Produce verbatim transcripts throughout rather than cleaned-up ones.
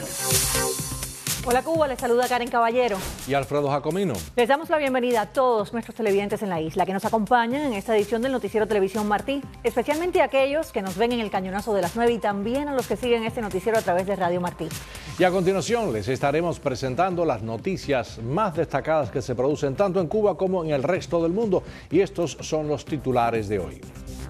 nueve. Hola Cuba, les saluda Karen Caballero. Y Alfredo Jacomino. Les damos la bienvenida a todos nuestros televidentes en la isla que nos acompañan en esta edición del Noticiero Televisión Martí, especialmente a aquellos que nos ven en el cañonazo de las nueve y también a los que siguen este noticiero a través de Radio Martí. Y a continuación les estaremos presentando las noticias más destacadas que se producen tanto en Cuba como en el resto del mundo. Y estos son los titulares de hoy.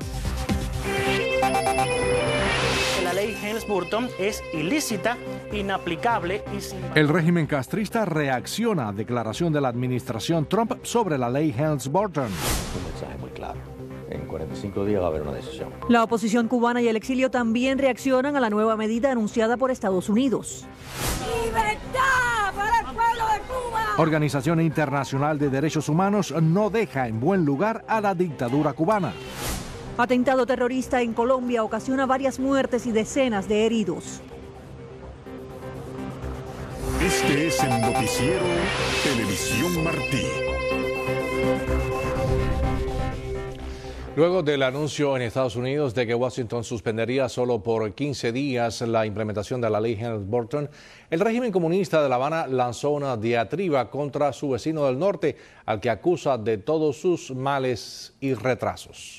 La ley Helms-Burton es ilícita, inaplicable y sin... El régimen castrista reacciona a declaración de la administración Trump sobre la ley Helms-Burton. Un mensaje muy claro. En cuarenta y cinco días va a haber una decisión. La oposición cubana y el exilio también reaccionan a la nueva medida anunciada por Estados Unidos. ¡Libertad para el pueblo de Cuba! Organización Internacional de Derechos Humanos no deja en buen lugar a la dictadura cubana. Atentado terrorista en Colombia ocasiona varias muertes y decenas de heridos. Este es el noticiero Televisión Martí. Luego del anuncio en Estados Unidos de que Washington suspendería solo por quince días la implementación de la ley Helms-Burton, el régimen comunista de La Habana lanzó una diatriba contra su vecino del norte, al que acusa de todos sus males y retrasos.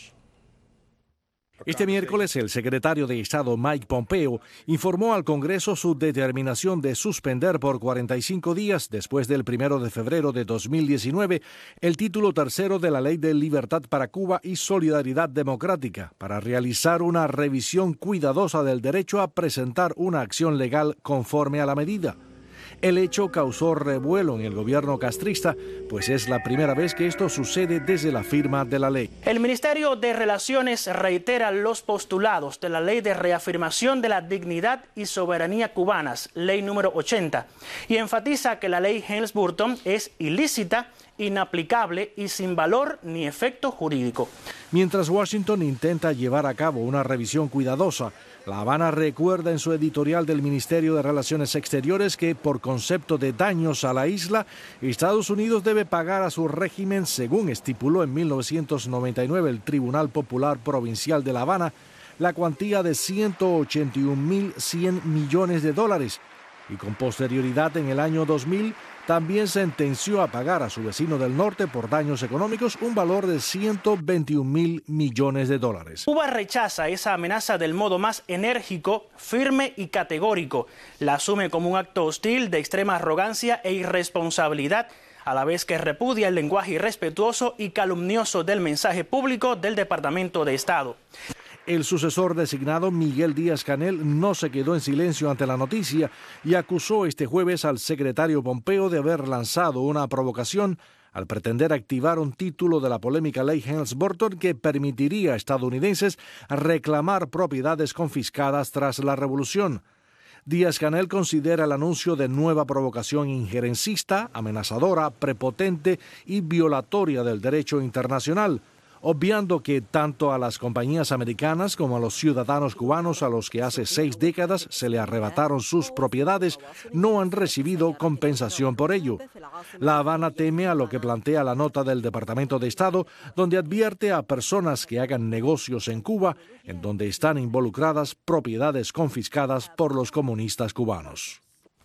Este miércoles, el secretario de Estado Mike Pompeo informó al Congreso su determinación de suspender por cuarenta y cinco días, después del primero de febrero de dos mil diecinueve, el título tercero de la Ley de Libertad para Cuba y Solidaridad Democrática, para realizar una revisión cuidadosa del derecho a presentar una acción legal conforme a la medida. El hecho causó revuelo en el gobierno castrista, pues es la primera vez que esto sucede desde la firma de la ley. El Ministerio de Relaciones reitera los postulados de la Ley de Reafirmación de la Dignidad y Soberanía Cubanas, Ley número ochenta, y enfatiza que la ley Helms-Burton es ilícita, inaplicable y sin valor ni efecto jurídico. Mientras Washington intenta llevar a cabo una revisión cuidadosa, La Habana recuerda en su editorial del Ministerio de Relaciones Exteriores que, por concepto de daños a la isla, Estados Unidos debe pagar a su régimen, según estipuló en mil novecientos noventa y nueve el Tribunal Popular Provincial de La Habana, la cuantía de ciento ochenta y un mil cien millones de dólares, y con posterioridad en el año dos mil también sentenció a pagar a su vecino del norte por daños económicos un valor de ciento veintiún mil millones de dólares. Cuba rechaza esa amenaza del modo más enérgico, firme y categórico. La asume como un acto hostil de extrema arrogancia e irresponsabilidad, a la vez que repudia el lenguaje irrespetuoso y calumnioso del mensaje público del Departamento de Estado. El sucesor designado, Miguel Díaz-Canel, no se quedó en silencio ante la noticia y acusó este jueves al secretario Pompeo de haber lanzado una provocación al pretender activar un título de la polémica ley Helms-Burton que permitiría a estadounidenses reclamar propiedades confiscadas tras la revolución. Díaz-Canel considera el anuncio de nueva provocación injerencista, amenazadora, prepotente y violatoria del derecho internacional, obviando que tanto a las compañías americanas como a los ciudadanos cubanos a los que hace seis décadas se le arrebataron sus propiedades no han recibido compensación por ello. La Habana teme a lo que plantea la nota del Departamento de Estado, donde advierte a personas que hagan negocios en Cuba, en donde están involucradas propiedades confiscadas por los comunistas cubanos.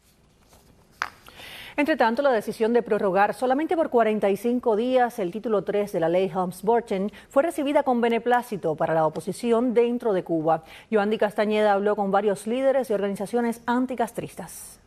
Entre tanto, la decisión de prorrogar solamente por cuarenta y cinco días el título tres de la ley Helms-Burton fue recibida con beneplácito para la oposición dentro de Cuba. Yoandi Castañeda habló con varios líderes y organizaciones anticastristas.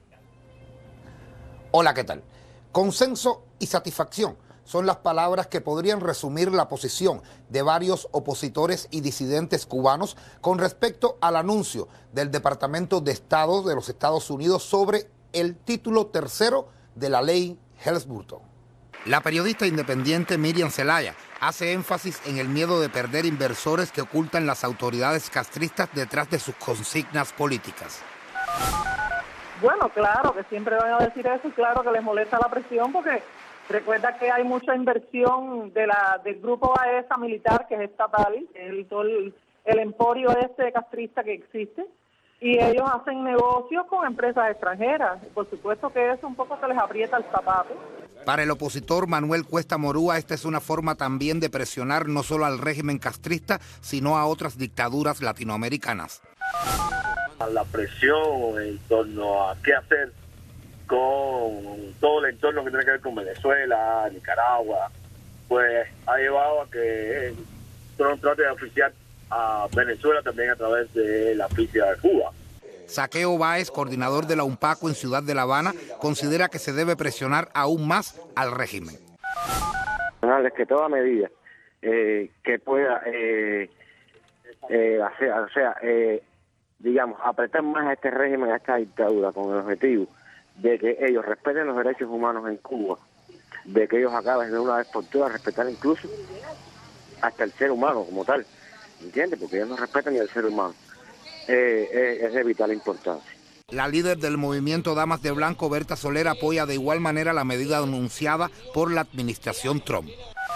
Hola, ¿qué tal? Consenso y satisfacción son las palabras que podrían resumir la posición de varios opositores y disidentes cubanos con respecto al anuncio del Departamento de Estado de los Estados Unidos sobre el título tercero de la ley Helms-Burton. La periodista independiente Miriam Zelaya hace énfasis en el miedo de perder inversores que ocultan las autoridades castristas detrás de sus consignas políticas. Bueno, claro que siempre van a decir eso y claro que les molesta la presión porque recuerda que hay mucha inversión de la del grupo AESA militar, que es estatal, el, todo el, el emporio este castrista que existe. Y ellos hacen negocios con empresas extranjeras. Por supuesto que eso un poco se les aprieta el zapato. Para el opositor Manuel Cuesta Morúa, esta es una forma también de presionar no solo al régimen castrista, sino a otras dictaduras latinoamericanas. La presión en torno a qué hacer con todo el entorno que tiene que ver con Venezuela, Nicaragua, pues ha llevado a que Trump trate de oficiar a Venezuela también a través de la oficina de Cuba. Saqueo Báez, coordinador de la UNPACO en Ciudad de La Habana, considera que se debe presionar aún más al régimen. Que toda medida eh, que pueda eh, eh, hacer, o sea, eh, digamos, apretar más a este régimen, a esta dictadura, con el objetivo de que ellos respeten los derechos humanos en Cuba, de que ellos acaben de una vez por todas respetar incluso hasta el ser humano como tal, ¿entiendes? Porque ellos no respetan ni al ser humano. Eh, eh, es de vital importancia. La líder del movimiento Damas de Blanco, Berta Soler, apoya de igual manera la medida anunciada por la administración Trump.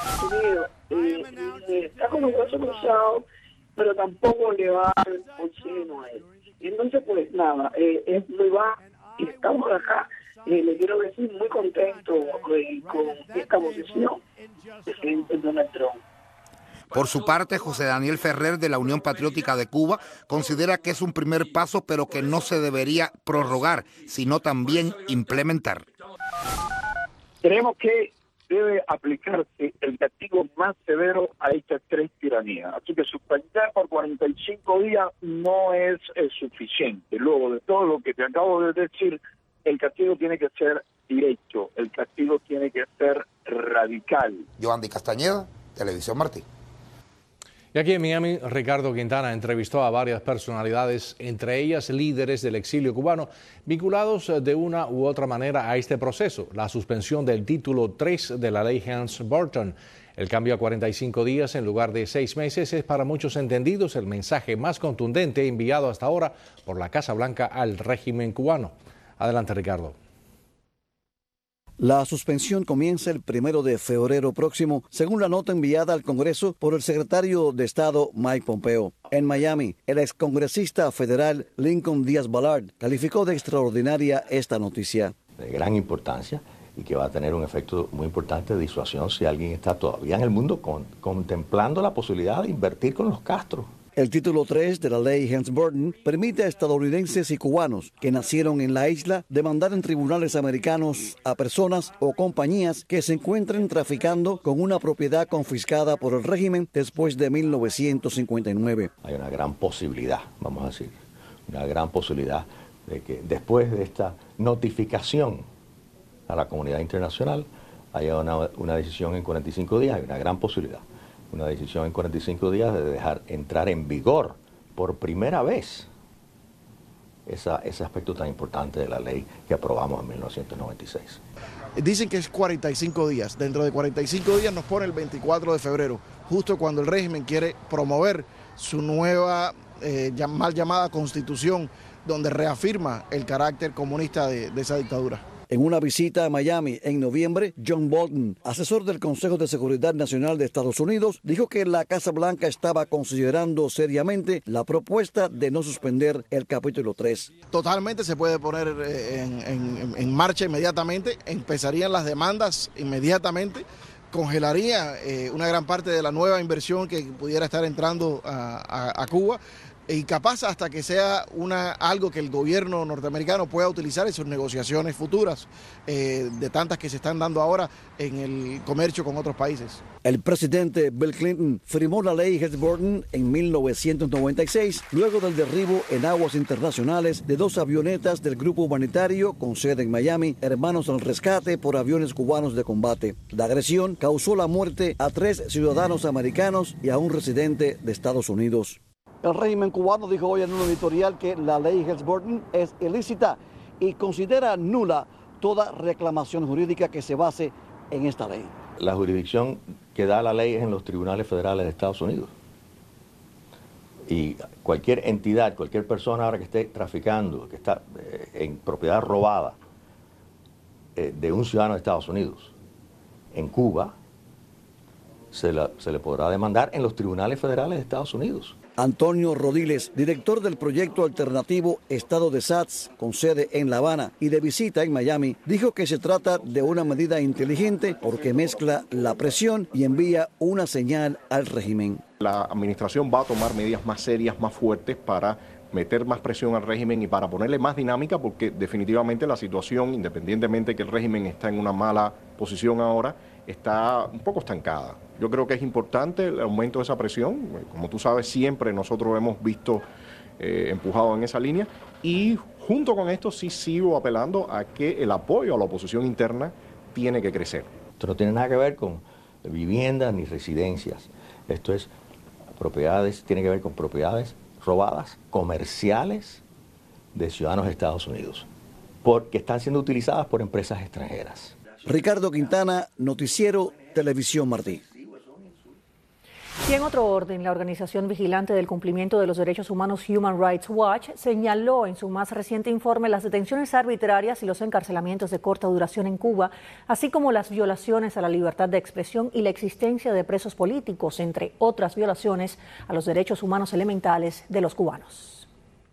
Eh, eh, está con los brazos cruzados, pero tampoco le va a dar oxígeno a él. Y entonces, pues nada, eh, es muy bajo y estamos acá, eh, le quiero decir, muy contento eh, con esta posición del presidente Donald Trump. Por su parte, José Daniel Ferrer, de la Unión Patriótica de Cuba, considera que es un primer paso, pero que no se debería prorrogar, sino también implementar. Creemos que debe aplicarse el castigo más severo a estas tres tiranías. Así que suspender por cuarenta y cinco días no es, es suficiente. Luego de todo lo que te acabo de decir, el castigo tiene que ser directo, el castigo tiene que ser radical. Yohandy Castañeda, Televisión Martí. Y aquí en Miami, Ricardo Quintana entrevistó a varias personalidades, entre ellas líderes del exilio cubano, vinculados de una u otra manera a este proceso, la suspensión del título tres de la ley Helms-Burton. El cambio a cuarenta y cinco días en lugar de seis meses es para muchos entendidos el mensaje más contundente enviado hasta ahora por la Casa Blanca al régimen cubano. Adelante, Ricardo. La suspensión comienza el primero de febrero próximo, según la nota enviada al Congreso por el secretario de Estado Mike Pompeo. En Miami, el excongresista federal Lincoln Díaz Ballard calificó de extraordinaria esta noticia. De gran importancia y que va a tener un efecto muy importante de disuasión si alguien está todavía en el mundo con, contemplando la posibilidad de invertir con los Castro. El título tres de la ley Helms-Burton permite a estadounidenses y cubanos que nacieron en la isla demandar en tribunales americanos a personas o compañías que se encuentren traficando con una propiedad confiscada por el régimen después de mil novecientos cincuenta y nueve. Hay una gran posibilidad, vamos a decir, una gran posibilidad de que después de esta notificación a la comunidad internacional haya una, una decisión en cuarenta y cinco días, hay una gran posibilidad. Una decisión en cuarenta y cinco días de dejar entrar en vigor por primera vez esa, ese aspecto tan importante de la ley que aprobamos en mil novecientos noventa y seis. Dicen que es cuarenta y cinco días. Dentro de cuarenta y cinco días nos pone el veinticuatro de febrero, justo cuando el régimen quiere promover su nueva eh, mal llamada constitución, donde reafirma el carácter comunista de, de esa dictadura. En una visita a Miami en noviembre, John Bolton, asesor del Consejo de Seguridad Nacional de Estados Unidos, dijo que la Casa Blanca estaba considerando seriamente la propuesta de no suspender el capítulo tres. Totalmente se puede poner en, en, en marcha inmediatamente, empezarían las demandas inmediatamente, congelaría eh, una gran parte de la nueva inversión que pudiera estar entrando a, a, a Cuba. Y capaz hasta que sea una, algo que el gobierno norteamericano pueda utilizar en sus negociaciones futuras, eh, de tantas que se están dando ahora en el comercio con otros países. El presidente Bill Clinton firmó la ley Helms-Burton en mil novecientos noventa y seis, luego del derribo en aguas internacionales de dos avionetas del grupo humanitario con sede en Miami, Hermanos al Rescate, por aviones cubanos de combate. La agresión causó la muerte a tres ciudadanos americanos y a un residente de Estados Unidos. El régimen cubano dijo hoy en un editorial que la ley Helms-Burton es ilícita y considera nula toda reclamación jurídica que se base en esta ley. La jurisdicción que da la ley es en los tribunales federales de Estados Unidos. Y cualquier entidad, cualquier persona ahora que esté traficando, que está eh, en propiedad robada eh, de un ciudadano de Estados Unidos en Cuba, se, la, se le podrá demandar en los tribunales federales de Estados Unidos. Antonio Rodiles, director del proyecto alternativo Estado de S A T S, con sede en La Habana y de visita en Miami, dijo que se trata de una medida inteligente porque mezcla la presión y envía una señal al régimen. La administración va a tomar medidas más serias, más fuertes para meter más presión al régimen y para ponerle más dinámica, porque definitivamente la situación, independientemente que el régimen está en una mala posición ahora, está un poco estancada. Yo creo que es importante el aumento de esa presión. Como tú sabes, siempre nosotros hemos visto eh, empujado en esa línea, y junto con esto sí sigo apelando a que el apoyo a la oposición interna tiene que crecer. Esto no tiene nada que ver con viviendas ni residencias. Esto es propiedades, tiene que ver con propiedades robadas, comerciales, de ciudadanos de Estados Unidos, porque están siendo utilizadas por empresas extranjeras. Ricardo Quintana, Noticiero Televisión Martí. Y en otro orden, la organización vigilante del cumplimiento de los derechos humanos Human Rights Watch señaló en su más reciente informe las detenciones arbitrarias y los encarcelamientos de corta duración en Cuba, así como las violaciones a la libertad de expresión y la existencia de presos políticos, entre otras violaciones a los derechos humanos elementales de los cubanos.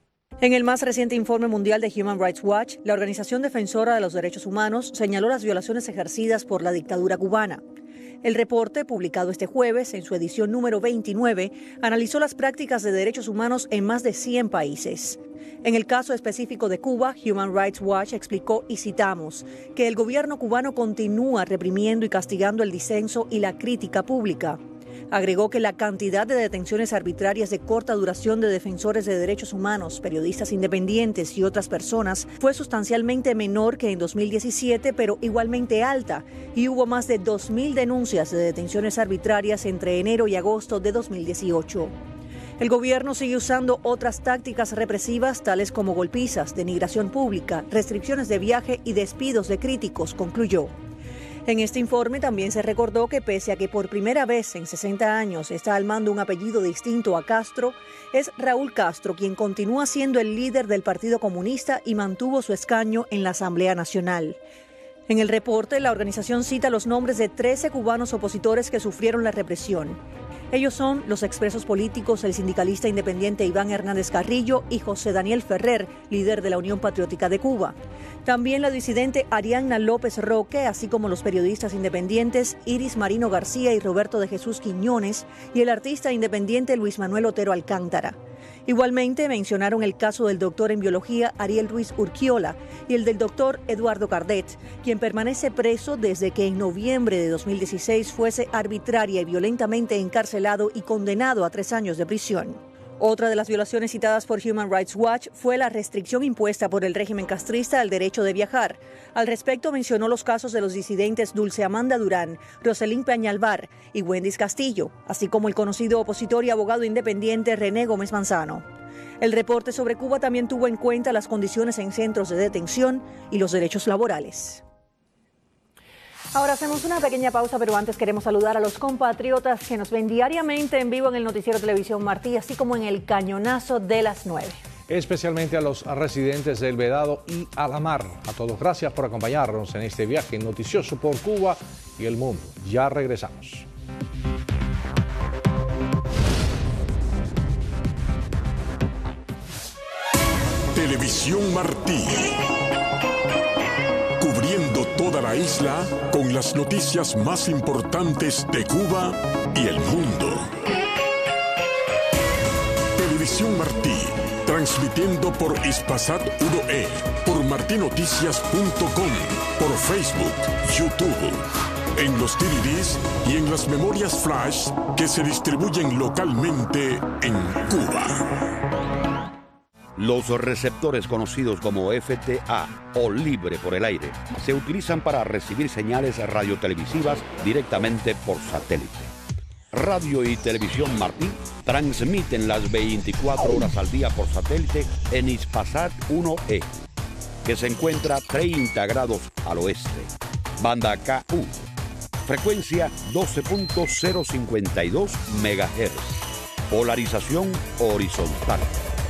En el más reciente informe mundial de Human Rights Watch, la organización defensora de los derechos humanos señaló las violaciones ejercidas por la dictadura cubana. El reporte, publicado este jueves en su edición número veintinueve, analizó las prácticas de derechos humanos en más de cien países. En el caso específico de Cuba, Human Rights Watch explicó, y citamos, que el gobierno cubano continúa reprimiendo y castigando el disenso y la crítica pública. Agregó que la cantidad de detenciones arbitrarias de corta duración de defensores de derechos humanos, periodistas independientes y otras personas fue sustancialmente menor que en dos mil diecisiete, pero igualmente alta, y hubo más de dos mil denuncias de detenciones arbitrarias entre enero y agosto de dos mil dieciocho. El gobierno sigue usando otras tácticas represivas tales como golpizas, denigración pública, restricciones de viaje y despidos de críticos, concluyó. En este informe también se recordó que pese a que por primera vez en sesenta años está al mando un apellido distinto a Castro, es Raúl Castro quien continúa siendo el líder del Partido Comunista y mantuvo su escaño en la Asamblea Nacional. En el reporte, la organización cita los nombres de trece cubanos opositores que sufrieron la represión. Ellos son los expresos políticos, el sindicalista independiente Iván Hernández Carrillo y José Daniel Ferrer, líder de la Unión Patriótica de Cuba. También la disidente Arianna López Roque, así como los periodistas independientes Iris Marino García y Roberto de Jesús Quiñones, y el artista independiente Luis Manuel Otero Alcántara. Igualmente mencionaron el caso del doctor en biología Ariel Ruiz Urquiola y el del doctor Eduardo Cardet, quien permanece preso desde que en noviembre de dos mil dieciséis fuese arbitraria y violentamente encarcelado y condenado a tres años de prisión. Otra de las violaciones citadas por Human Rights Watch fue la restricción impuesta por el régimen castrista al derecho de viajar. Al respecto mencionó los casos de los disidentes Dulce Amanda Durán, Roselín Peñalvar y Wendis Castillo, así como el conocido opositor y abogado independiente René Gómez Manzano. El reporte sobre Cuba también tuvo en cuenta las condiciones en centros de detención y los derechos laborales. Ahora hacemos una pequeña pausa, pero antes queremos saludar a los compatriotas que nos ven diariamente en vivo en el Noticiero Televisión Martí, así como en el Cañonazo de las nueve. Especialmente a los residentes del Vedado y Alamar. A todos, gracias por acompañarnos en este viaje noticioso por Cuba y el mundo. Ya regresamos. Televisión Martí. Cubriendo toda la isla con las noticias más importantes de Cuba y el mundo. Televisión Martí, transmitiendo por Hispasat uno E, por martinoticias punto com, por Facebook, YouTube, en los D V Ds y en las memorias flash que se distribuyen localmente en Cuba. Los receptores conocidos como F T A o libre por el aire se utilizan para recibir señales radiotelevisivas directamente por satélite. Radio y Televisión Martí transmiten las veinticuatro horas al día por satélite en Hispasat uno E, que se encuentra treinta grados al oeste. Banda K U, frecuencia doce punto cero cincuenta y dos megahertz, polarización horizontal.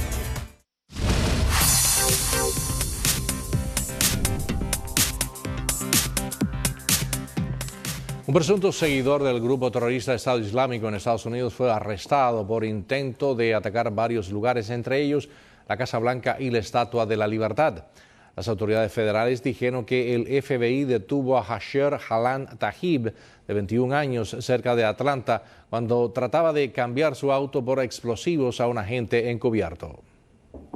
Un presunto seguidor del grupo terrorista Estado Islámico en Estados Unidos fue arrestado por intento de atacar varios lugares, entre ellos la Casa Blanca y la Estatua de la Libertad. Las autoridades federales dijeron que el F B I detuvo a Hasher Halan Tahib, de veintiún años, cerca de Atlanta, cuando trataba de cambiar su auto por explosivos a un agente encubierto.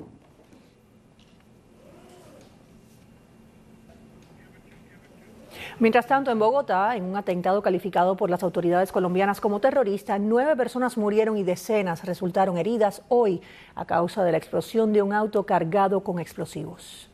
Mientras tanto, en Bogotá, en un atentado calificado por las autoridades colombianas como terrorista, nueve personas murieron y decenas resultaron heridas hoy a causa de la explosión de un auto cargado con explosivos.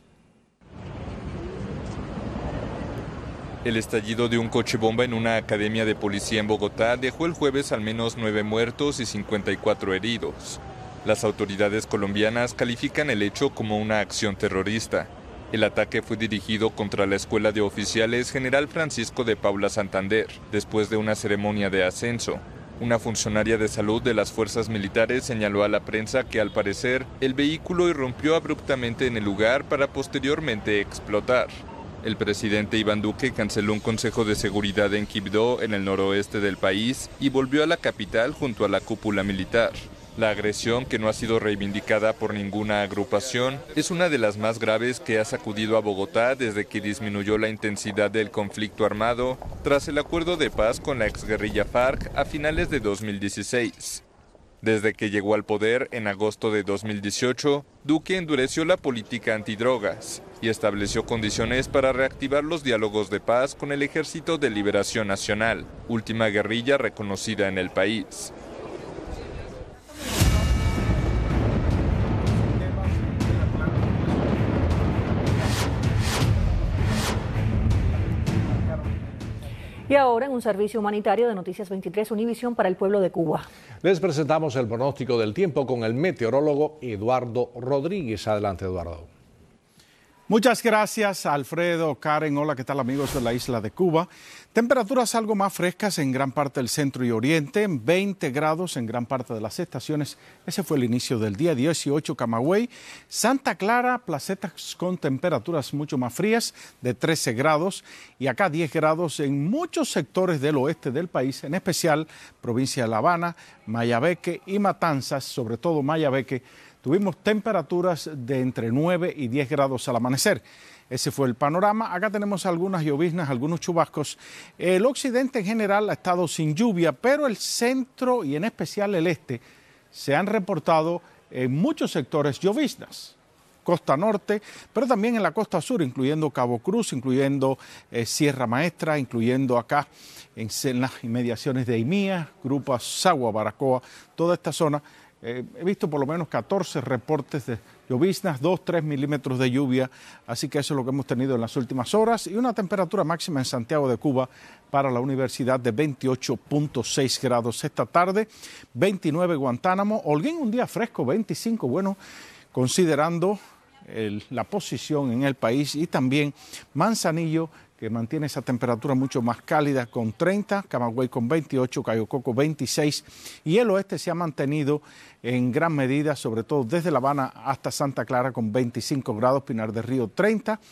El estallido de un coche bomba en una academia de policía en Bogotá dejó el jueves al menos nueve muertos y cincuenta y cuatro heridos. Las autoridades colombianas califican el hecho como una acción terrorista. El ataque fue dirigido contra la Escuela de Oficiales General Francisco de Paula Santander, después de una ceremonia de ascenso. Una funcionaria de salud de las fuerzas militares señaló a la prensa que, al parecer, el vehículo irrumpió abruptamente en el lugar para posteriormente explotar. El presidente Iván Duque canceló un consejo de seguridad en Quibdó, en el noroeste del país, y volvió a la capital junto a la cúpula militar. La agresión, que no ha sido reivindicada por ninguna agrupación, es una de las más graves que ha sacudido a Bogotá desde que disminuyó la intensidad del conflicto armado tras el acuerdo de paz con la exguerrilla FARC a finales de dos mil dieciséis. Desde que llegó al poder en agosto de dos mil dieciocho, Duque endureció la política antidrogas y estableció condiciones para reactivar los diálogos de paz con el Ejército de Liberación Nacional, última guerrilla reconocida en el país. Y ahora, en un servicio humanitario de Noticias veintitrés Univisión para el pueblo de Cuba. Les presentamos el pronóstico del tiempo con el meteorólogo Eduardo Rodríguez. Adelante, Eduardo. Muchas gracias, Alfredo, Karen. Hola, ¿qué tal, amigos de la isla de Cuba? Temperaturas algo más frescas en gran parte del centro y oriente, veinte grados en gran parte de las estaciones. Ese fue el inicio del día. dieciocho Camagüey, Santa Clara, placetas con temperaturas mucho más frías de trece grados y acá diez grados en muchos sectores del oeste del país, en especial provincia de La Habana, Mayabeque y Matanzas, sobre todo Mayabeque. Tuvimos temperaturas de entre nueve y diez grados al amanecer. Ese fue el panorama. Acá tenemos algunas lloviznas, algunos chubascos. El occidente en general ha estado sin lluvia, pero el centro y en especial el este se han reportado en muchos sectores lloviznas. Costa norte, pero también en la costa sur, incluyendo Cabo Cruz, incluyendo eh, Sierra Maestra, incluyendo acá en, en las inmediaciones de Imía, Grupo Sagua, Baracoa, toda esta zona. Eh, he visto por lo menos catorce reportes de lloviznas, dos, tres milímetros de lluvia, así que eso es lo que hemos tenido en las últimas horas y una temperatura máxima en Santiago de Cuba para la universidad de veintiocho punto seis grados esta tarde, veintinueve Guantánamo, Holguín un día fresco, veinticinco, bueno, considerando el, la posición en el país y también Manzanillo, que mantiene esa temperatura mucho más cálida con treinta, Camagüey con veintiocho, Cayo Coco veintiséis y el oeste se ha mantenido en gran medida, sobre todo desde La Habana hasta Santa Clara con veinticinco grados, Pinar del Río treinta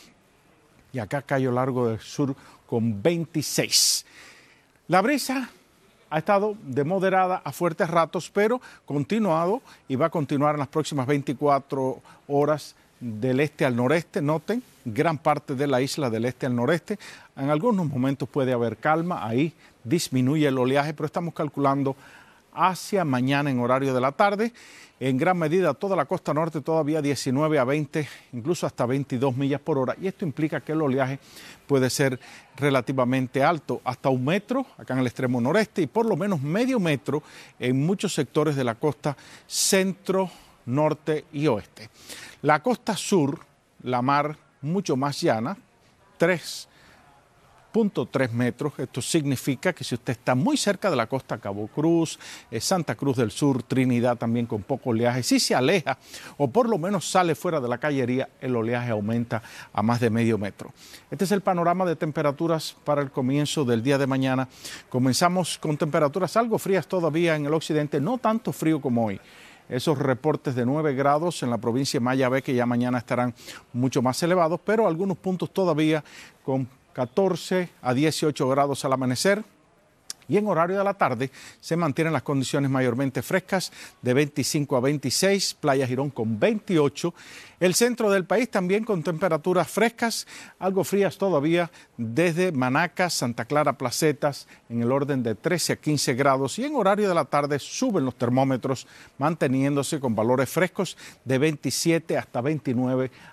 y acá Cayo Largo del Sur con veintiséis. La brisa ha estado de moderada a fuertes ratos, pero continuado y va a continuar en las próximas veinticuatro horas del este al noreste. Noten, gran parte de la isla del este al noreste. En algunos momentos puede haber calma, ahí disminuye el oleaje, pero estamos calculando hacia mañana en horario de la tarde. En gran medida toda la costa norte todavía diecinueve a veinte, incluso hasta veintidós millas por hora. Y esto implica que el oleaje puede ser relativamente alto, hasta un metro acá en el extremo noreste y por lo menos medio metro en muchos sectores de la costa centro, norte y oeste. La costa sur, la mar mucho más llana, tres punto tres metros. Esto significa que si usted está muy cerca de la costa, Cabo Cruz, eh, Santa Cruz del Sur, Trinidad también con poco oleaje, si se aleja o por lo menos sale fuera de la callería, el oleaje aumenta a más de medio metro. Este es el panorama de temperaturas para el comienzo del día de mañana. Comenzamos con temperaturas algo frías todavía en el occidente, no tanto frío como hoy. Esos reportes de nueve grados en la provincia de Mayabeque ya mañana estarán mucho más elevados, pero algunos puntos todavía con catorce a dieciocho grados al amanecer. Y en horario de la tarde se mantienen las condiciones mayormente frescas de veinticinco a veintiséis, Playa Girón con veintiocho. El centro del país también con temperaturas frescas, algo frías todavía desde Manacas, Santa Clara, Placetas, en el orden de trece a quince grados. Y en horario de la tarde suben los termómetros, manteniéndose con valores frescos de veintisiete hasta veintinueve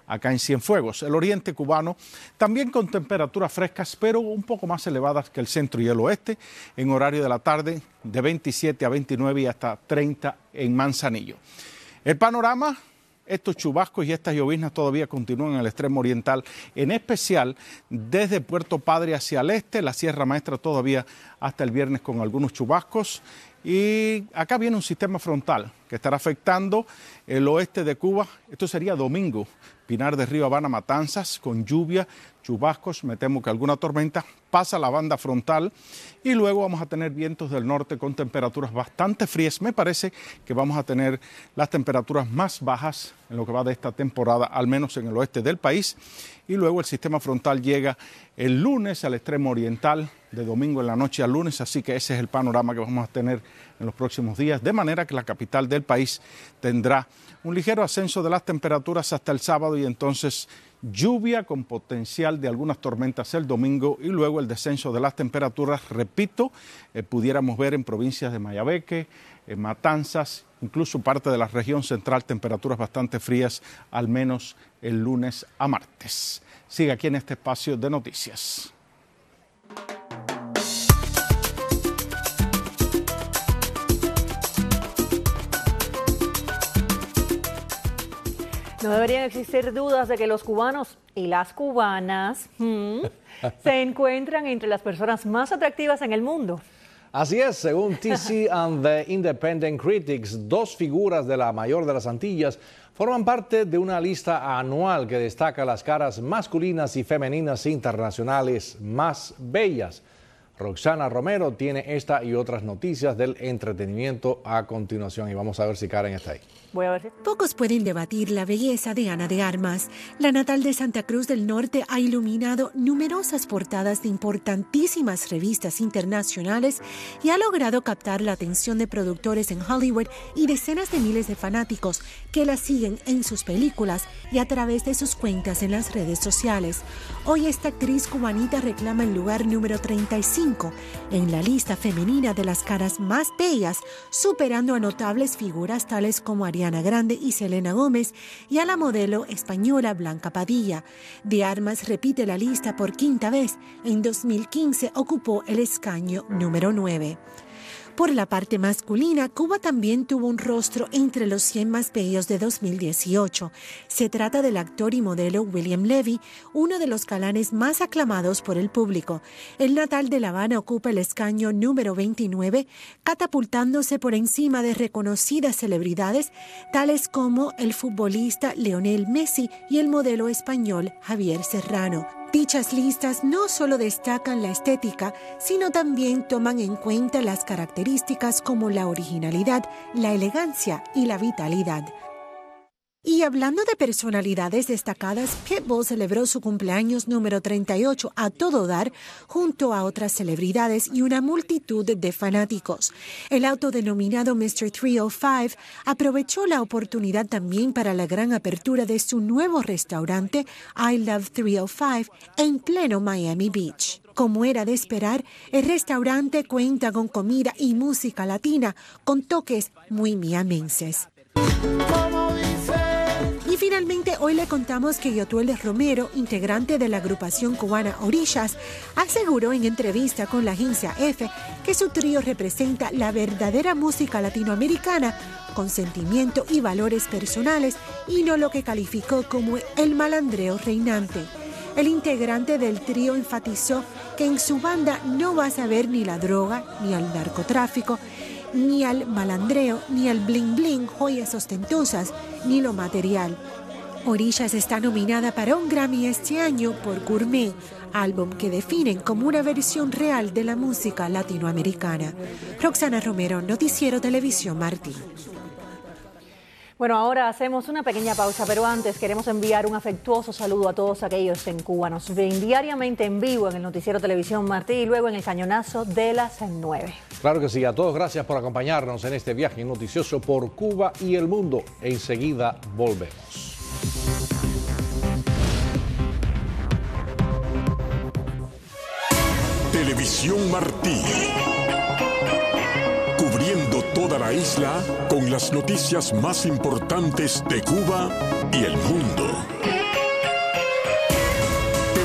acá en Cienfuegos. El oriente cubano también con temperaturas frescas, pero un poco más elevadas que el centro y el oeste, en horario de la tarde de veintisiete a veintinueve y hasta treinta en Manzanillo. El panorama, estos chubascos y estas lloviznas todavía continúan en el extremo oriental, en especial desde Puerto Padre hacia el este, la Sierra Maestra todavía hasta el viernes con algunos chubascos. Y acá viene un sistema frontal que estará afectando el oeste de Cuba. Esto sería domingo, Pinar de Río, Habana, Matanzas, con lluvia, chubascos, me temo que alguna tormenta, pasa la banda frontal y luego vamos a tener vientos del norte con temperaturas bastante frías. Me parece que vamos a tener las temperaturas más bajas en lo que va de esta temporada, al menos en el oeste del país. Y luego el sistema frontal llega el lunes al extremo oriental, de domingo en la noche al lunes, así que ese es el panorama que vamos a tener en los próximos días, de manera que la capital del país tendrá un ligero ascenso de las temperaturas hasta el sábado y entonces lluvia con potencial de algunas tormentas el domingo y luego el descenso de las temperaturas, repito, eh, pudiéramos ver en provincias de Mayabeque, eh, Matanzas, incluso parte de la región central, temperaturas bastante frías, al menos el lunes a martes. Sigue aquí en este espacio de noticias. No deberían existir dudas de que los cubanos y las cubanas hmm, se encuentran entre las personas más atractivas en el mundo. Así es, según T C and the Independent Critics, dos figuras de la mayor de las Antillas forman parte de una lista anual que destaca las caras masculinas y femeninas internacionales más bellas. Roxana Romero tiene esta y otras noticias del entretenimiento a continuación y vamos a ver si Karen está ahí. Voy a ver si... Pocos pueden debatir la belleza de Ana de Armas. La natal de Santa Cruz del Norte ha iluminado numerosas portadas de importantísimas revistas internacionales y ha logrado captar la atención de productores en Hollywood y decenas de miles de fanáticos que la siguen en sus películas y a través de sus cuentas en las redes sociales. Hoy esta actriz cubanita reclama el lugar número treinta y cinco en la lista femenina de las caras más bellas, superando a notables figuras tales como Ariana Grande y Selena Gómez y a la modelo española Blanca Padilla. De Armas repite la lista por quinta vez. En dos mil quince ocupó el escaño número nueve. Por la parte masculina, Cuba también tuvo un rostro entre los cien más bellos de dos mil dieciocho. Se trata del actor y modelo William Levy, uno de los galanes más aclamados por el público. El natal de La Habana ocupa el escaño número veintinueve, catapultándose por encima de reconocidas celebridades tales como el futbolista Lionel Messi y el modelo español Javier Serrano. Dichas listas no solo destacan la estética, sino también toman en cuenta las características como la originalidad, la elegancia y la vitalidad. Y hablando de personalidades destacadas, Pitbull celebró su cumpleaños número treinta y ocho a todo dar junto a otras celebridades y una multitud de fanáticos. El autodenominado mister trescientos cinco aprovechó la oportunidad también para la gran apertura de su nuevo restaurante I Love trescientos cinco en pleno Miami Beach. Como era de esperar, el restaurante cuenta con comida y música latina con toques muy miamenses. Y finalmente hoy le contamos que Yotuel Romero, integrante de la agrupación cubana Orillas, aseguró en entrevista con la agencia F que su trío representa la verdadera música latinoamericana con sentimiento y valores personales y no lo que calificó como el malandreo reinante. El integrante del trío enfatizó que en su banda no vas a ver ni la droga, ni al narcotráfico, ni al malandreo, ni al bling bling, joyas ostentosas, ni lo material. Orillas está nominada para un Grammy este año por Gourmet, álbum que definen como una versión real de la música latinoamericana. Roxana Romero, Noticiero Televisión Martín. Bueno, ahora hacemos una pequeña pausa, pero antes queremos enviar un afectuoso saludo a todos aquellos en Cuba. Nos ven diariamente en vivo en el Noticiero Televisión Martí y luego en el cañonazo de las nueve. Claro que sí, a todos gracias por acompañarnos en este viaje noticioso por Cuba y el mundo. Enseguida volvemos. Televisión Martí. Cubriendo toda la isla con las noticias más importantes de Cuba y el mundo.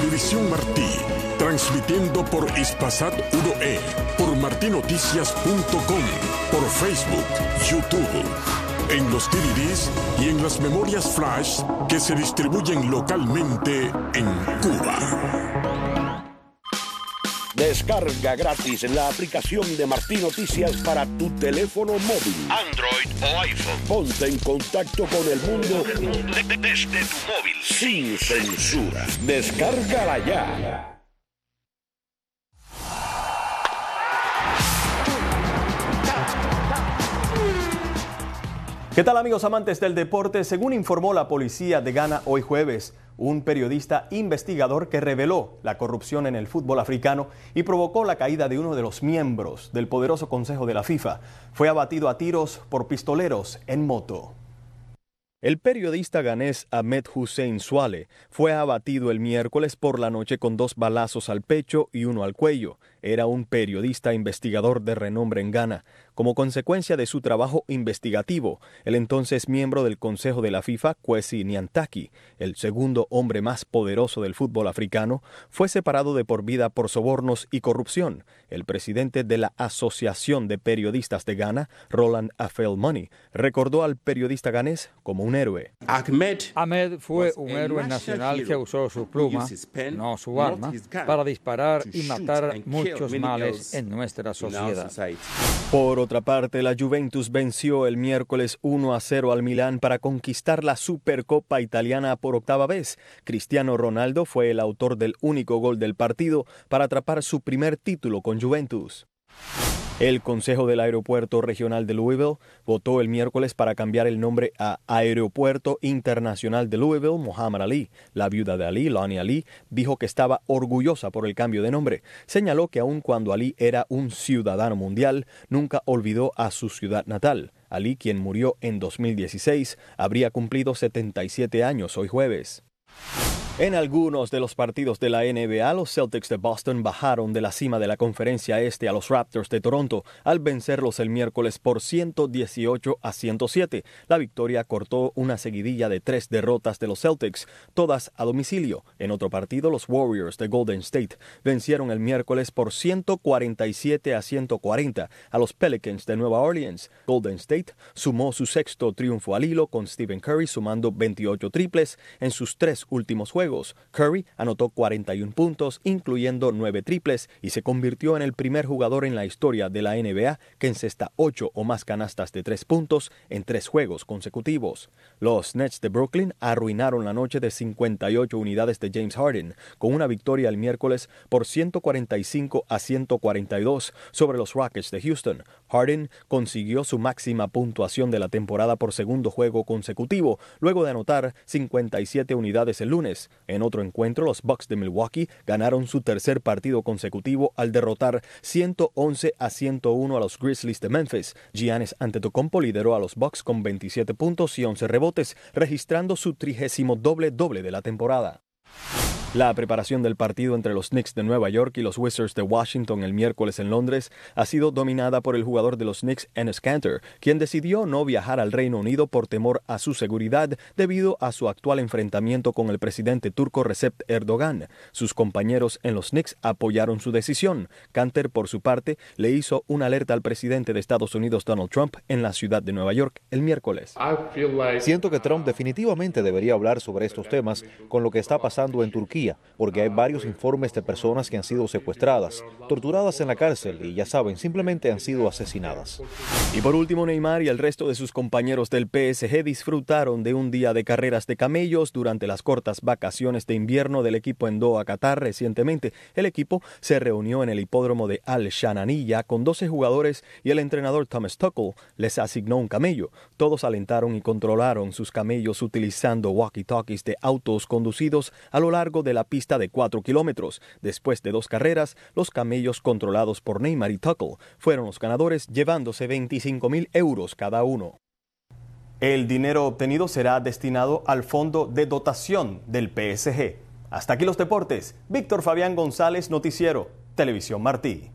Televisión Martí, transmitiendo por Hispasat uno E, por martinoticias punto com, por Facebook, YouTube, en los D V Ds y en las memorias flash que se distribuyen localmente en Cuba. Descarga gratis la aplicación de Martí Noticias para tu teléfono móvil, Android o iPhone. Ponte en contacto con el mundo de- de- desde tu móvil, sin censura. Descárgala ya. ¿Qué tal, amigos amantes del deporte? Según informó la policía de Ghana hoy jueves, un periodista investigador que reveló la corrupción en el fútbol africano y provocó la caída de uno de los miembros del poderoso Consejo de la FIFA fue abatido a tiros por pistoleros en moto. El periodista ganés Ahmed Hussein Swaleh fue abatido el miércoles por la noche con dos balazos al pecho y uno al cuello. Era un periodista investigador de renombre en Ghana. Como consecuencia de su trabajo investigativo, el entonces miembro del Consejo de la FIFA, Kwesi Nyantakyi, el segundo hombre más poderoso del fútbol africano, fue separado de por vida por sobornos y corrupción. El presidente de la Asociación de Periodistas de Ghana, Roland Afel-Money, recordó al periodista ganés como un héroe. Ahmed fue un héroe nacional que usó su pluma, no su arma, para disparar y matar muchos males en nuestra sociedad. Por otra parte, la Juventus venció el miércoles uno a cero al Milán para conquistar la Supercopa italiana por octava vez. Cristiano Ronaldo fue el autor del único gol del partido para atrapar su primer título con Juventus. El Consejo del Aeropuerto Regional de Louisville votó el miércoles para cambiar el nombre a Aeropuerto Internacional de Louisville. Muhammad Ali, la viuda de Ali, Lonnie Ali, dijo que estaba orgullosa por el cambio de nombre. Señaló que aun cuando Ali era un ciudadano mundial, nunca olvidó a su ciudad natal. Ali, quien murió en dos mil dieciséis, habría cumplido setenta y siete años hoy jueves. En algunos de los partidos de la N B A, los Celtics de Boston bajaron de la cima de la conferencia este a los Raptors de Toronto al vencerlos el miércoles por ciento dieciocho a ciento siete. La victoria cortó una seguidilla de tres derrotas de los Celtics, todas a domicilio. En otro partido, los Warriors de Golden State vencieron el miércoles por ciento cuarenta y siete a ciento cuarenta a los Pelicans de Nueva Orleans. Golden State sumó su sexto triunfo al hilo, con Stephen Curry sumando veintiocho triples en sus tres últimos juegos. Curry anotó cuarenta y uno puntos, incluyendo nueve triples, y se convirtió en el primer jugador en la historia de la N B A que encesta ocho o más canastas de tres puntos en tres juegos consecutivos. Los Nets de Brooklyn arruinaron la noche de cincuenta y ocho unidades de James Harden con una victoria el miércoles por ciento cuarenta y cinco a ciento cuarenta y dos sobre los Rockets de Houston. Harden consiguió su máxima puntuación de la temporada por segundo juego consecutivo, luego de anotar cincuenta y siete unidades el lunes. En otro encuentro, los Bucks de Milwaukee ganaron su tercer partido consecutivo al derrotar ciento once a ciento uno a los Grizzlies de Memphis. Giannis Antetokounmpo lideró a los Bucks con veintisiete puntos y once rebotes, registrando su trigésimo doble doble de la temporada. La preparación del partido entre los Knicks de Nueva York y los Wizards de Washington el miércoles en Londres ha sido dominada por el jugador de los Knicks, Enes Kanter, quien decidió no viajar al Reino Unido por temor a su seguridad debido a su actual enfrentamiento con el presidente turco Recep Erdogan. Sus compañeros en los Knicks apoyaron su decisión. Kanter, por su parte, le hizo una alerta al presidente de Estados Unidos, Donald Trump, en la ciudad de Nueva York el miércoles. Siento que Trump definitivamente debería hablar sobre estos temas con lo que está pasando en Turquía, porque hay varios informes de personas que han sido secuestradas, torturadas en la cárcel y, ya saben, simplemente han sido asesinadas. Y por último, Neymar y el resto de sus compañeros del P S G disfrutaron de un día de carreras de camellos durante las cortas vacaciones de invierno del equipo en Doha, Qatar. Recientemente, el equipo se reunió en el hipódromo de Al-Shananiya con doce jugadores y el entrenador Thomas Tuchel les asignó un camello. Todos alentaron y controlaron sus camellos utilizando walkie-talkies de autos conducidos a lo largo de la pista de cuatro kilómetros. Después de dos carreras, los camellos controlados por Neymar y Tuchel fueron los ganadores, llevándose veinticinco mil euros cada uno. El dinero obtenido será destinado al fondo de dotación del P S G. Hasta aquí los deportes. Víctor Fabián González, Noticiero, Televisión Martí.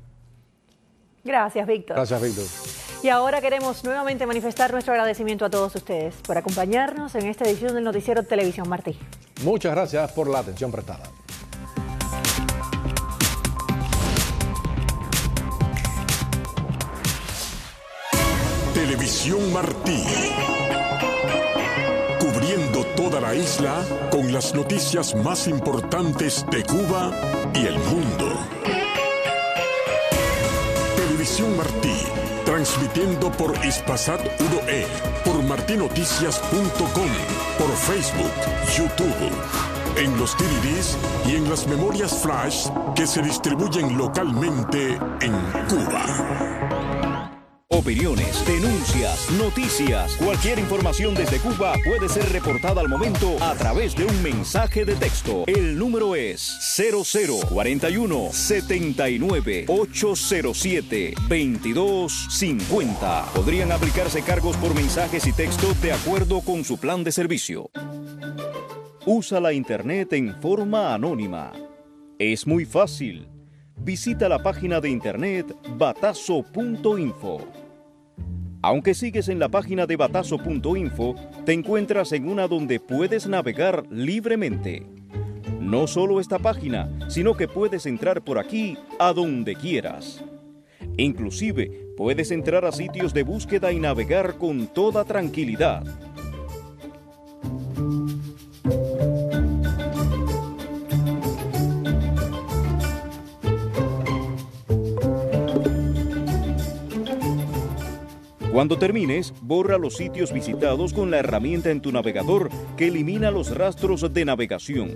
Gracias, Víctor. Gracias, Víctor. Y ahora queremos nuevamente manifestar nuestro agradecimiento a todos ustedes por acompañarnos en esta edición del Noticiero Televisión Martí. Muchas gracias por la atención prestada. Televisión Martí. Cubriendo toda la isla con las noticias más importantes de Cuba y el mundo. Televisión Martí, transmitiendo por Hispasat uno E, por martinoticias punto com, por Facebook, YouTube, en los D V Ds y en las memorias flash que se distribuyen localmente en Cuba. Opiniones, denuncias, noticias, cualquier información desde Cuba puede ser reportada al momento a través de un mensaje de texto. El número es cero cero cuarenta y uno setenta y nueve ochocientos siete veintidós cincuenta. Podrían aplicarse cargos por mensajes y texto de acuerdo con su plan de servicio. Usa la internet en forma anónima. Es muy fácil. Visita la página de internet batazo punto info. Aunque sigues en la página de batazo punto info, te encuentras en una donde puedes navegar libremente. No solo esta página, sino que puedes entrar por aquí a donde quieras. Inclusive, puedes entrar a sitios de búsqueda y navegar con toda tranquilidad. Cuando termines, borra los sitios visitados con la herramienta en tu navegador que elimina los rastros de navegación.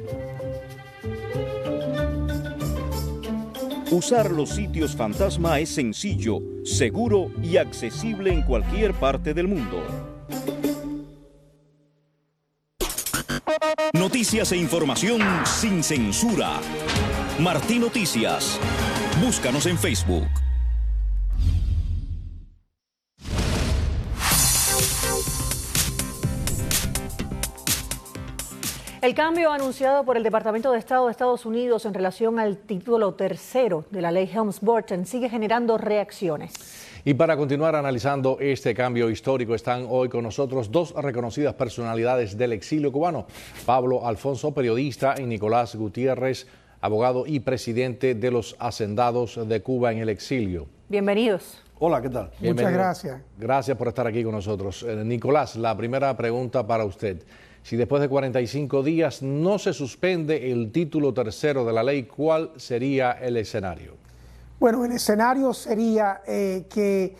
Usar los sitios fantasma es sencillo, seguro y accesible en cualquier parte del mundo. Noticias e información sin censura. Martí Noticias. Búscanos en Facebook. El cambio anunciado por el Departamento de Estado de Estados Unidos en relación al título tercero de la ley Helms-Burton sigue generando reacciones. Y para continuar analizando este cambio histórico están hoy con nosotros dos reconocidas personalidades del exilio cubano. Pablo Alfonso, periodista, y Nicolás Gutiérrez, abogado y presidente de los Hacendados de Cuba en el exilio. Bienvenidos. Hola, ¿qué tal? Bienvenido. Muchas gracias. Gracias por estar aquí con nosotros. Eh, Nicolás, la primera pregunta para usted. Si después de cuarenta y cinco días no se suspende el título tercero de la ley, ¿cuál sería el escenario? Bueno, el escenario sería eh, que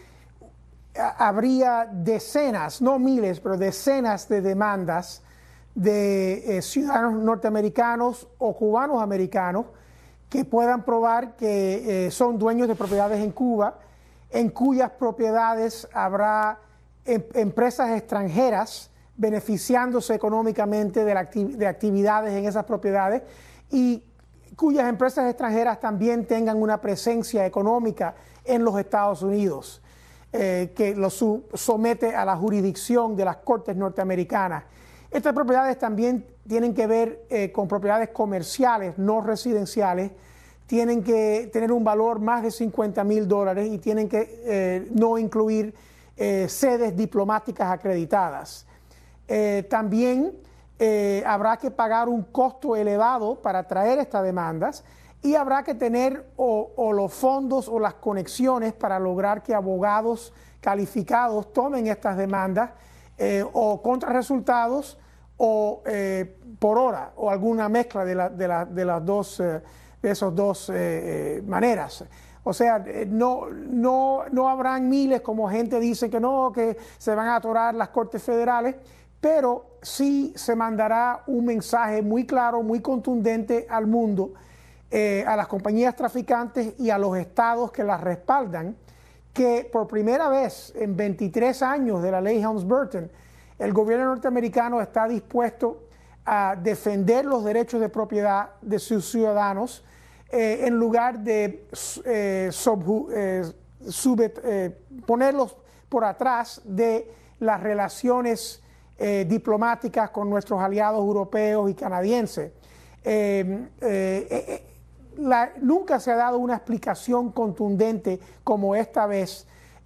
habría decenas, no miles, pero decenas de demandas de eh, ciudadanos norteamericanos o cubanos americanos que puedan probar que eh, son dueños de propiedades en Cuba, en cuyas propiedades habrá em empresas extranjeras beneficiándose económicamente de, la acti de actividades en esas propiedades y cuyas empresas extranjeras también tengan una presencia económica en los Estados Unidos, eh, que los somete a la jurisdicción de las cortes norteamericanas. Estas propiedades también tienen que ver eh, con propiedades comerciales, no residenciales, tienen que tener un valor más de cincuenta mil dólares y tienen que eh, no incluir eh, sedes diplomáticas acreditadas. Eh, también eh, habrá que pagar un costo elevado para traer estas demandas y habrá que tener o, o los fondos o las conexiones para lograr que abogados calificados tomen estas demandas eh, o contra resultados o eh, por hora o alguna mezcla de, la, de, la, de las dos, eh, de esas dos eh, maneras. O sea, no, no, no habrán miles como gente dice que no, que se van a atorar las cortes federales, pero sí se mandará un mensaje muy claro, muy contundente al mundo, eh, a las compañías traficantes y a los estados que las respaldan, que por primera vez en veintitrés años de la ley Helms-Burton, el gobierno norteamericano está dispuesto a defender los derechos de propiedad de sus ciudadanos eh, en lugar de eh, sub, eh, sub, eh, ponerlos por atrás de las relaciones Eh, diplomáticas con nuestros aliados europeos y canadienses. Eh, eh, eh, la, nunca se ha dado una explicación contundente como esta vez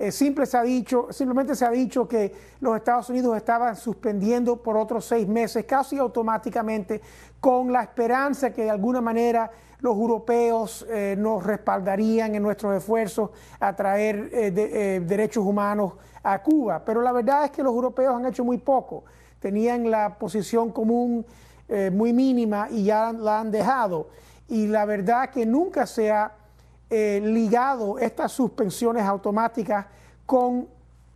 Eh, simple se ha dicho, simplemente se ha dicho que los Estados Unidos estaban suspendiendo por otros seis meses, casi automáticamente, con la esperanza que de alguna manera los europeos eh, nos respaldarían en nuestros esfuerzos a traer eh, de, eh, derechos humanos a Cuba. Pero la verdad es que los europeos han hecho muy poco. Tenían la posición común eh, muy mínima y ya la han dejado. Y la verdad que nunca se ha eh, ligado estas suspensiones automáticas con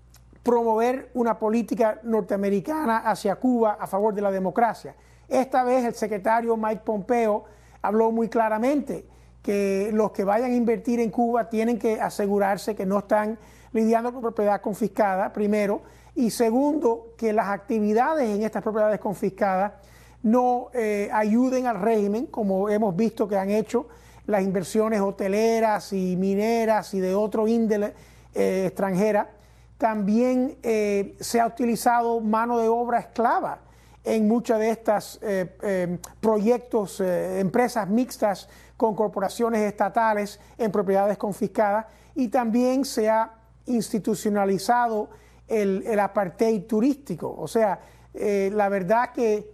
promover una política norteamericana hacia Cuba a favor de la democracia. Esta vez el secretario Mike Pompeo habló muy claramente que los que vayan a invertir en Cuba tienen que asegurarse que no están lidiando con propiedad confiscada, primero, y segundo, que las actividades en estas propiedades confiscadas no eh, ayuden al régimen, como hemos visto que han hecho las inversiones hoteleras y mineras y de otro índole eh, extranjera. También eh, se ha utilizado mano de obra esclava en muchas de estas eh, eh, proyectos, eh, empresas mixtas con corporaciones estatales en propiedades confiscadas, y también se ha institucionalizado el, el apartheid turístico. O sea, eh, la verdad que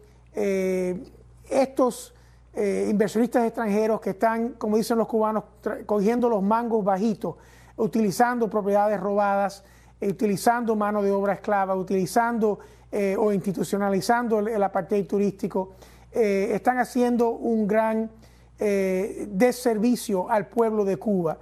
eh, estos eh, inversionistas extranjeros que están, como dicen los cubanos, cogiendo los mangos bajitos, utilizando propiedades robadas, eh, utilizando mano de obra esclava, utilizando eh, o institucionalizando el, el apartheid turístico, eh, están haciendo un gran eh, desservicio al pueblo de Cuba.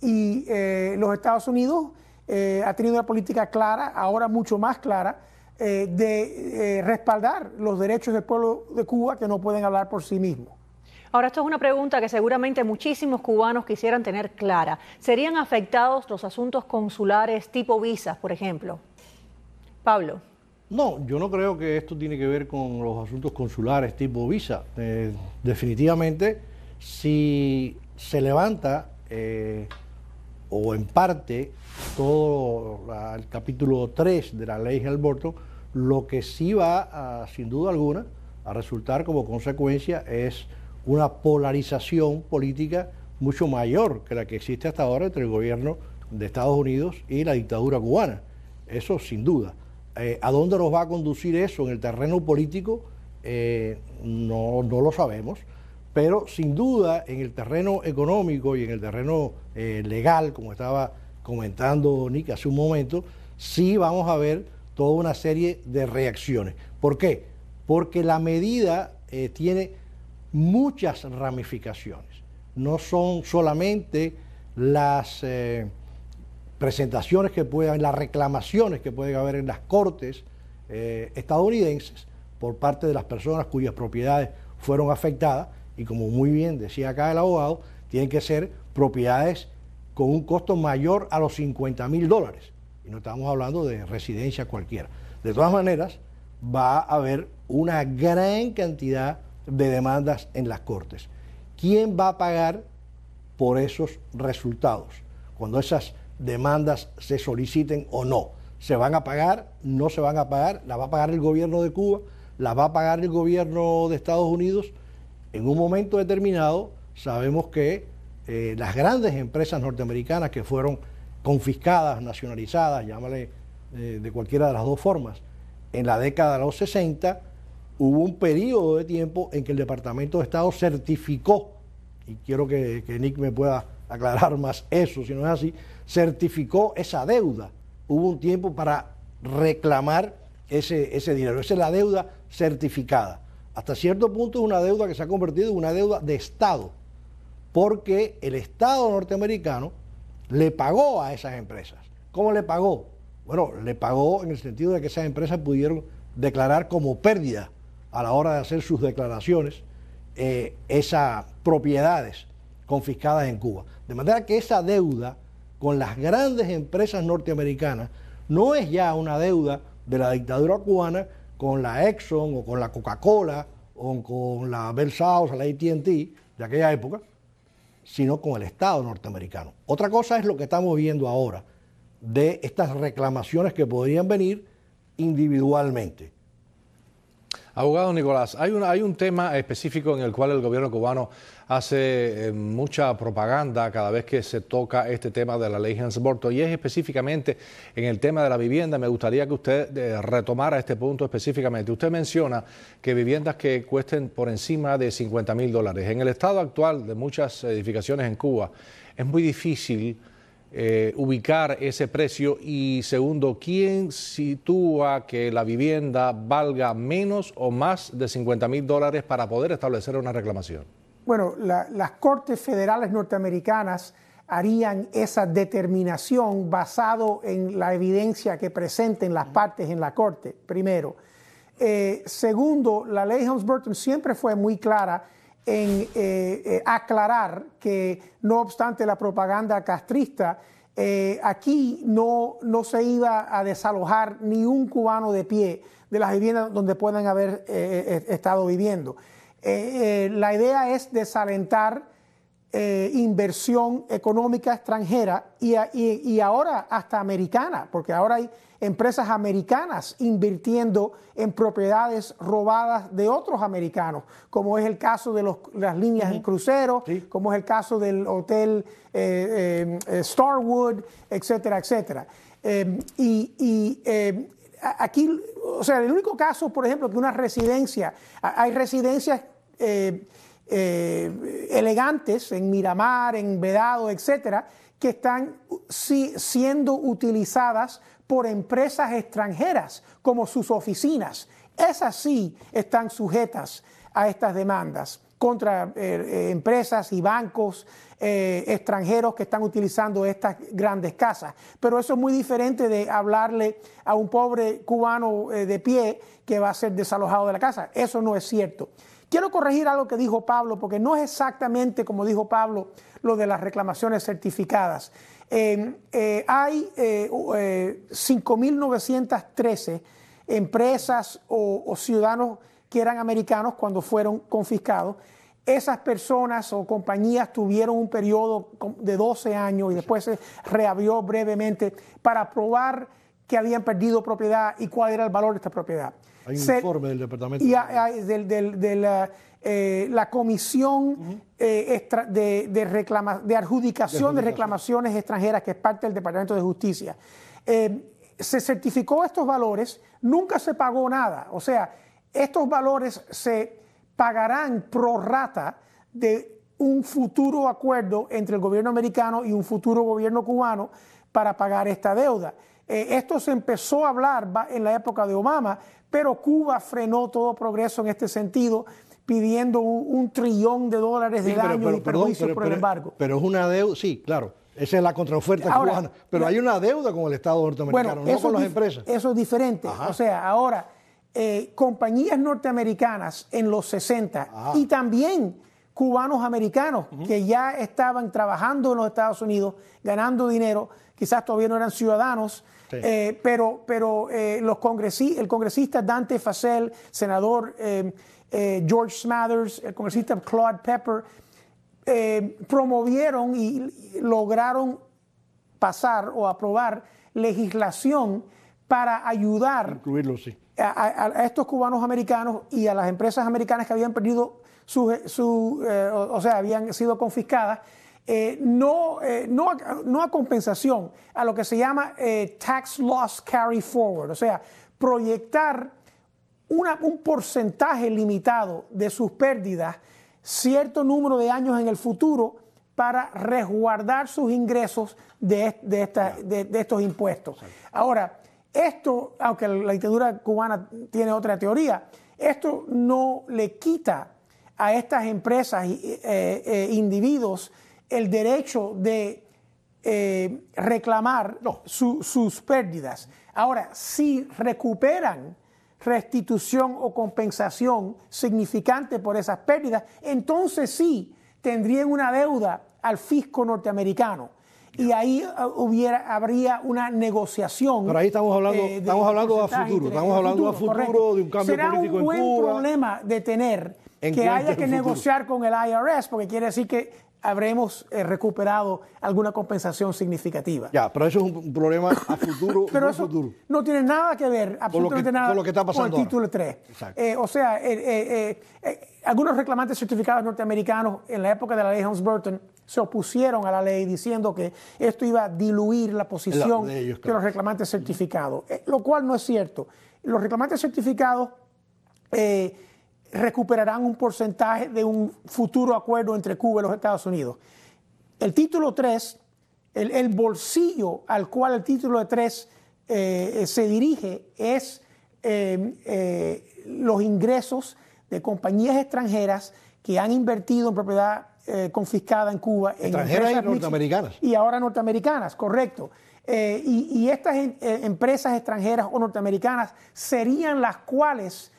Y eh, los Estados Unidos eh, ha tenido una política clara, ahora mucho más clara, eh, de eh, respaldar los derechos del pueblo de Cuba, que no pueden hablar por sí mismos. Ahora, esto es una pregunta que seguramente muchísimos cubanos quisieran tener clara. ¿Serían afectados los asuntos consulares tipo visas, por ejemplo? Pablo. No, yo no creo que esto tiene que ver con los asuntos consulares tipo visa. Eh, definitivamente, si se levanta eh, o en parte todo la, el capítulo tres de la ley Helms-Burton, lo que sí va, a, sin duda alguna, a resultar como consecuencia es una polarización política mucho mayor que la que existe hasta ahora entre el gobierno de Estados Unidos y la dictadura cubana. Eso sin duda. Eh, ¿A dónde nos va a conducir eso en el terreno político? Eh, no, no lo sabemos, pero sin duda en el terreno económico y en el terreno eh, legal, como estaba comentando Nick hace un momento, sí vamos a ver toda una serie de reacciones. ¿Por qué? Porque la medida eh, tiene muchas ramificaciones. No son solamente las eh, presentaciones que puedan, las reclamaciones que pueden haber en las cortes eh, estadounidenses por parte de las personas cuyas propiedades fueron afectadas, y como muy bien decía acá el abogado, tienen que ser propiedades con un costo mayor a los cincuenta mil dólares. Y no estamos hablando de residencia cualquiera. De todas maneras, va a haber una gran cantidad de demandas en las cortes. ¿Quién va a pagar por esos resultados? Cuando esas demandas se soliciten o no. ¿Se van a pagar? ¿No se van a pagar? ¿La va a pagar el gobierno de Cuba? ¿La va a pagar el gobierno de Estados Unidos? En un momento determinado sabemos que eh, las grandes empresas norteamericanas que fueron confiscadas, nacionalizadas, llámale eh, de cualquiera de las dos formas, en la década de los sesenta, hubo un periodo de tiempo en que el Departamento de Estado certificó, y quiero que, que Nick me pueda aclarar más eso, si no es así, certificó esa deuda. Hubo un tiempo para reclamar ese, ese dinero. Esa es la deuda certificada. Hasta cierto punto es una deuda que se ha convertido en una deuda de Estado, porque el Estado norteamericano le pagó a esas empresas. ¿Cómo le pagó? Bueno, le pagó en el sentido de que esas empresas pudieron declarar como pérdida a la hora de hacer sus declaraciones eh, esas propiedades confiscadas en Cuba. De manera que esa deuda con las grandes empresas norteamericanas no es ya una deuda de la dictadura cubana con la Exxon o con la Coca-Cola o con la Bell South, la A T and T de aquella época, sino con el Estado norteamericano. Otra cosa es lo que estamos viendo ahora de estas reclamaciones que podrían venir individualmente. Abogado Nicolás, hay un, hay un tema específico en el cual el gobierno cubano hace eh, mucha propaganda cada vez que se toca este tema de la ley Helms-Burton, y es específicamente en el tema de la vivienda. Me gustaría que usted eh, retomara este punto específicamente. Usted menciona que viviendas que cuesten por encima de cincuenta mil dólares. En el estado actual de muchas edificaciones en Cuba es muy difícil Eh, ubicar ese precio, y segundo, ¿quién sitúa que la vivienda valga menos o más de cincuenta mil dólares para poder establecer una reclamación? Bueno, la, las Cortes Federales norteamericanas harían esa determinación basado en la evidencia que presenten las partes en la Corte, primero. Eh, segundo, la ley Helms-Burton siempre fue muy clara en eh, eh, aclarar que, no obstante la propaganda castrista, eh, aquí no, no se iba a desalojar ni un cubano de pie de las viviendas donde puedan haber eh, estado viviendo. Eh, eh, la idea es desalentar eh, inversión económica extranjera y, y, y ahora hasta americana, porque ahora hay empresas americanas invirtiendo en propiedades robadas de otros americanos, como es el caso de los, las líneas uh-huh. en crucero, sí. como es el caso del hotel eh, eh, Starwood, etcétera, etcétera. Eh, y y eh, aquí, o sea, el único caso, por ejemplo, que una residencia, hay residencias eh, eh, elegantes en Miramar, en Vedado, etcétera, que están si, siendo utilizadas por empresas extranjeras como sus oficinas. Esas sí están sujetas a estas demandas contra eh, eh, empresas y bancos eh, extranjeros que están utilizando estas grandes casas. Pero eso es muy diferente de hablarle a un pobre cubano eh, de pie que va a ser desalojado de la casa. Eso no es cierto. Quiero corregir algo que dijo Pablo, porque no es exactamente como dijo Pablo lo de las reclamaciones certificadas. Eh, eh, hay eh, eh, cinco mil novecientas trece empresas o, o ciudadanos que eran americanos cuando fueron confiscados. Esas personas o compañías tuvieron un periodo de doce años y después se reabrió brevemente para probar que habían perdido propiedad y cuál era el valor de esta propiedad. Hay un se, informe del departamento. Y hay, del, del, de la, eh, la comisión uh-huh. eh, extra, de, de, reclama, de, adjudicación de, de reclamaciones extranjeras, que es parte del Departamento de Justicia. Eh, se certificó estos valores, nunca se pagó nada. O sea, estos valores se pagarán pro rata de un futuro acuerdo entre el gobierno americano y un futuro gobierno cubano para pagar esta deuda. Eh, esto se empezó a hablar en la época de Obama, pero Cuba frenó todo progreso en este sentido, pidiendo un, un trillón de dólares de sí, daño pero, pero, y perjuicios pero, por el embargo. Pero es una deuda, sí, claro, esa es la contraoferta ahora, cubana, pero la, hay una deuda con el Estado norteamericano, bueno, no con las empresas. Eso es diferente. Ajá. O sea, ahora, eh, compañías norteamericanas en los sesenta Ajá. y también cubanos americanos uh-huh. que ya estaban trabajando en los Estados Unidos, ganando dinero, quizás todavía no eran ciudadanos, sí. eh, pero, pero eh, los congresi- el congresista Dante Fascell, senador eh, eh, George Smathers, el congresista Claude Pepper, eh, promovieron y, y lograron pasar o aprobar legislación para ayudar Incluirlo, sí. a, a, a estos cubanos americanos y a las empresas americanas que habían perdido su, su eh, o, o sea, habían sido confiscadas. Eh, no, eh, no, a, no a compensación, a lo que se llama eh, tax loss carry forward, o sea, proyectar una, un porcentaje limitado de sus pérdidas, cierto número de años en el futuro, para resguardar sus ingresos de, de, esta, de, de estos impuestos. Ahora, esto, aunque la dictadura cubana tiene otra teoría, esto no le quita a estas empresas e eh, eh, individuos el derecho de eh, reclamar no. su, sus pérdidas. Ahora, si recuperan restitución o compensación significante por esas pérdidas, entonces sí tendrían una deuda al fisco norteamericano. Y ahí uh, hubiera, habría una negociación. Pero ahí estamos hablando, eh, estamos hablando a futuro, estamos hablando a futuro, futuro de un cambio Será político un buen en Cuba. problema de tener que haya que negociar con el I R S, porque quiere decir que habremos eh, recuperado alguna compensación significativa. Ya, pero eso es un problema a futuro. Pero no eso futuro. no tiene nada que ver, absolutamente con lo que, nada, con lo que está pasando con el título tres. Eh, o sea, eh, eh, eh, algunos reclamantes certificados norteamericanos en la época de la ley Helms-Burton se opusieron a la ley diciendo que esto iba a diluir la posición la de, ellos, claro. de los reclamantes certificados, eh, lo cual no es cierto. Los reclamantes certificados eh, recuperarán un porcentaje de un futuro acuerdo entre Cuba y los Estados Unidos. El título tres, el, el bolsillo al cual el título tres eh, se dirige es eh, eh, los ingresos de compañías extranjeras que han invertido en propiedad eh, confiscada en Cuba. Extranjeras en y norteamericanas. Y ahora norteamericanas, correcto. Eh, y, y estas eh, empresas extranjeras o norteamericanas serían las cuales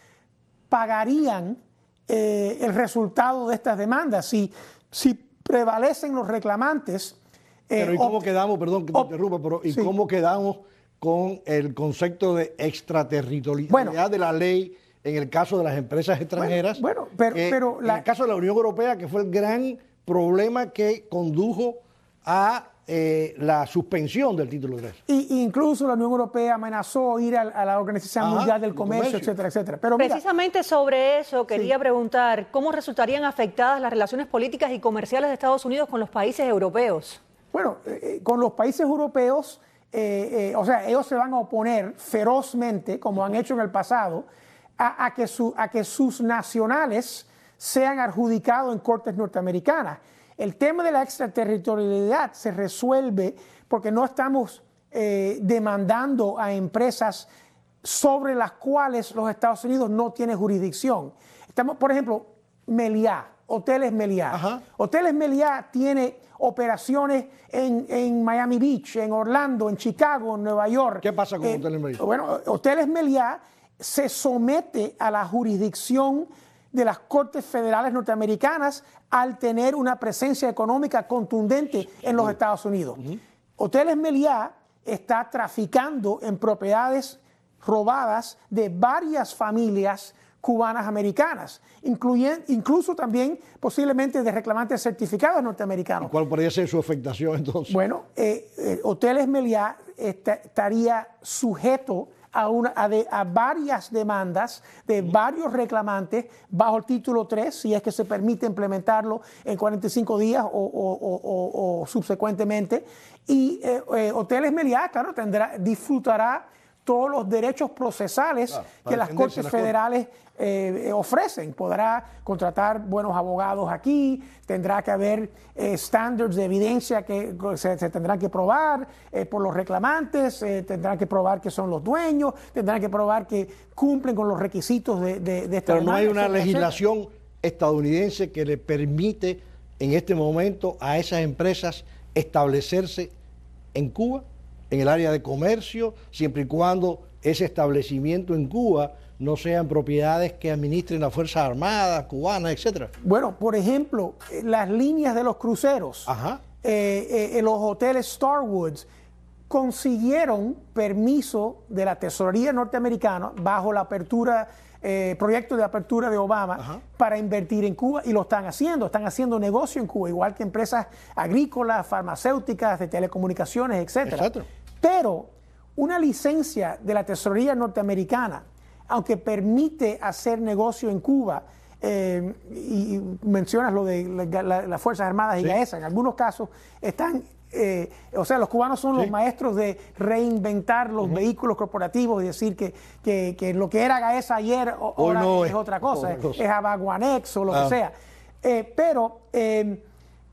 pagarían eh, el resultado de estas demandas. Si, si prevalecen los reclamantes... Eh, pero ¿y cómo quedamos, perdón que te interrumpa, pero ¿y sí. cómo quedamos con el concepto de extraterritorialidad bueno, de la ley en el caso de las empresas extranjeras? Bueno, bueno pero... Eh, pero la, en el caso de la Unión Europea, que fue el gran problema que condujo a... Eh, la suspensión del título tres. Y, incluso la Unión Europea amenazó ir a, a la Organización Ajá, Mundial del Comercio, comercio, etcétera, etcétera. Pero mira, precisamente sobre eso quería sí. preguntar, ¿cómo resultarían afectadas las relaciones políticas y comerciales de Estados Unidos con los países europeos? Bueno, eh, con los países europeos, eh, eh, o sea, ellos se van a oponer ferozmente, como han hecho en el pasado, a, a, que, su, a que sus nacionales sean adjudicados en cortes norteamericanas. El tema de la extraterritorialidad se resuelve porque no estamos eh, demandando a empresas sobre las cuales los Estados Unidos no tienen jurisdicción. Estamos, por ejemplo, Meliá, Hoteles Meliá. Ajá. Hoteles Meliá tiene operaciones en, en Miami Beach, en Orlando, en Chicago, en Nueva York. ¿Qué pasa con eh, Hoteles Meliá? Bueno, Hoteles Meliá se somete a la jurisdicción de las Cortes Federales norteamericanas al tener una presencia económica contundente en los Estados Unidos. Uh-huh. Hoteles Meliá está traficando en propiedades robadas de varias familias cubanas americanas, incluyen, incluso también posiblemente de reclamantes certificados norteamericanos. ¿Y cuál podría ser su afectación entonces? Bueno, eh, eh, Hoteles Meliá estaría sujeto A, una, a, de, a varias demandas de varios reclamantes bajo el título tres, si es que se permite implementarlo en cuarenta y cinco días o, o, o, o, o subsecuentemente. Y eh, eh, Hoteles Meliá, claro, tendrá, disfrutará todos los derechos procesales claro, que las Cortes Federales eh, ofrecen. Podrá contratar buenos abogados aquí, tendrá que haber eh, estándares de evidencia que se, se tendrán que probar eh, por los reclamantes, eh, tendrán que probar que son los dueños, tendrán que probar que cumplen con los requisitos de, de, de esta Pero no demanda, hay una etcétera, legislación etcétera. estadounidense que le permite en este momento a esas empresas establecerse en Cuba, en el área de comercio, siempre y cuando ese establecimiento en Cuba no sean propiedades que administren las Fuerzas Armadas cubanas, etcétera. Bueno, por ejemplo, las líneas de los cruceros, Ajá. Eh, eh, los hoteles Starwoods, consiguieron permiso de la Tesorería norteamericana bajo la apertura, eh, proyecto de apertura de Obama Ajá. para invertir en Cuba, y lo están haciendo, están haciendo negocio en Cuba, igual que empresas agrícolas, farmacéuticas, de telecomunicaciones, etcétera. Exacto. Pero una licencia de la Tesorería norteamericana, aunque permite hacer negocio en Cuba, eh, y, y mencionas lo de las la, la Fuerzas Armadas y sí. GAESA, en algunos casos están, eh, o sea, los cubanos son sí. los maestros de reinventar los uh-huh. vehículos corporativos y decir que, que, que lo que era GAESA ayer ahora no es, es otra cosa, otra cosa. es, es Abaguanex o lo ah. que sea. Eh, pero eh,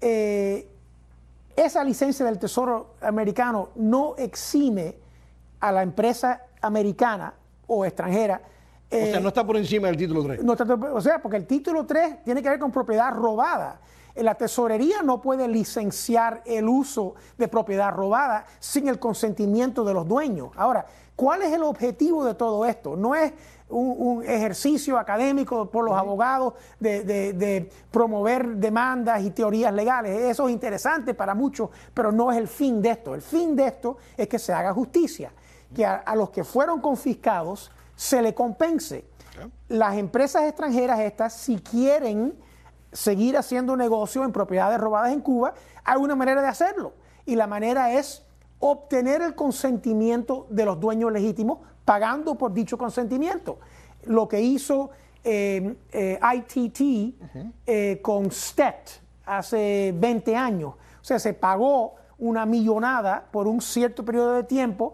eh, esa licencia del Tesoro americano no exime a la empresa americana o extranjera. Eh, o sea, no está por encima del título tres. No está, o sea, porque el título tres tiene que ver con propiedad robada. La tesorería no puede licenciar el uso de propiedad robada sin el consentimiento de los dueños. Ahora, ¿cuál es el objetivo de todo esto? No es un, un ejercicio académico por los uh-huh. abogados de, de, de promover demandas y teorías legales. Eso es interesante para muchos, pero no es el fin de esto. El fin de esto es que se haga justicia, que a, a los que fueron confiscados se le compense. Las empresas extranjeras estas, si quieren seguir haciendo negocio en propiedades robadas en Cuba, hay una manera de hacerlo. Y la manera es obtener el consentimiento de los dueños legítimos, pagando por dicho consentimiento. Lo que hizo eh, eh, I T T uh-huh. eh, con S T E T hace veinte años. O sea, se pagó una millonada por un cierto periodo de tiempo,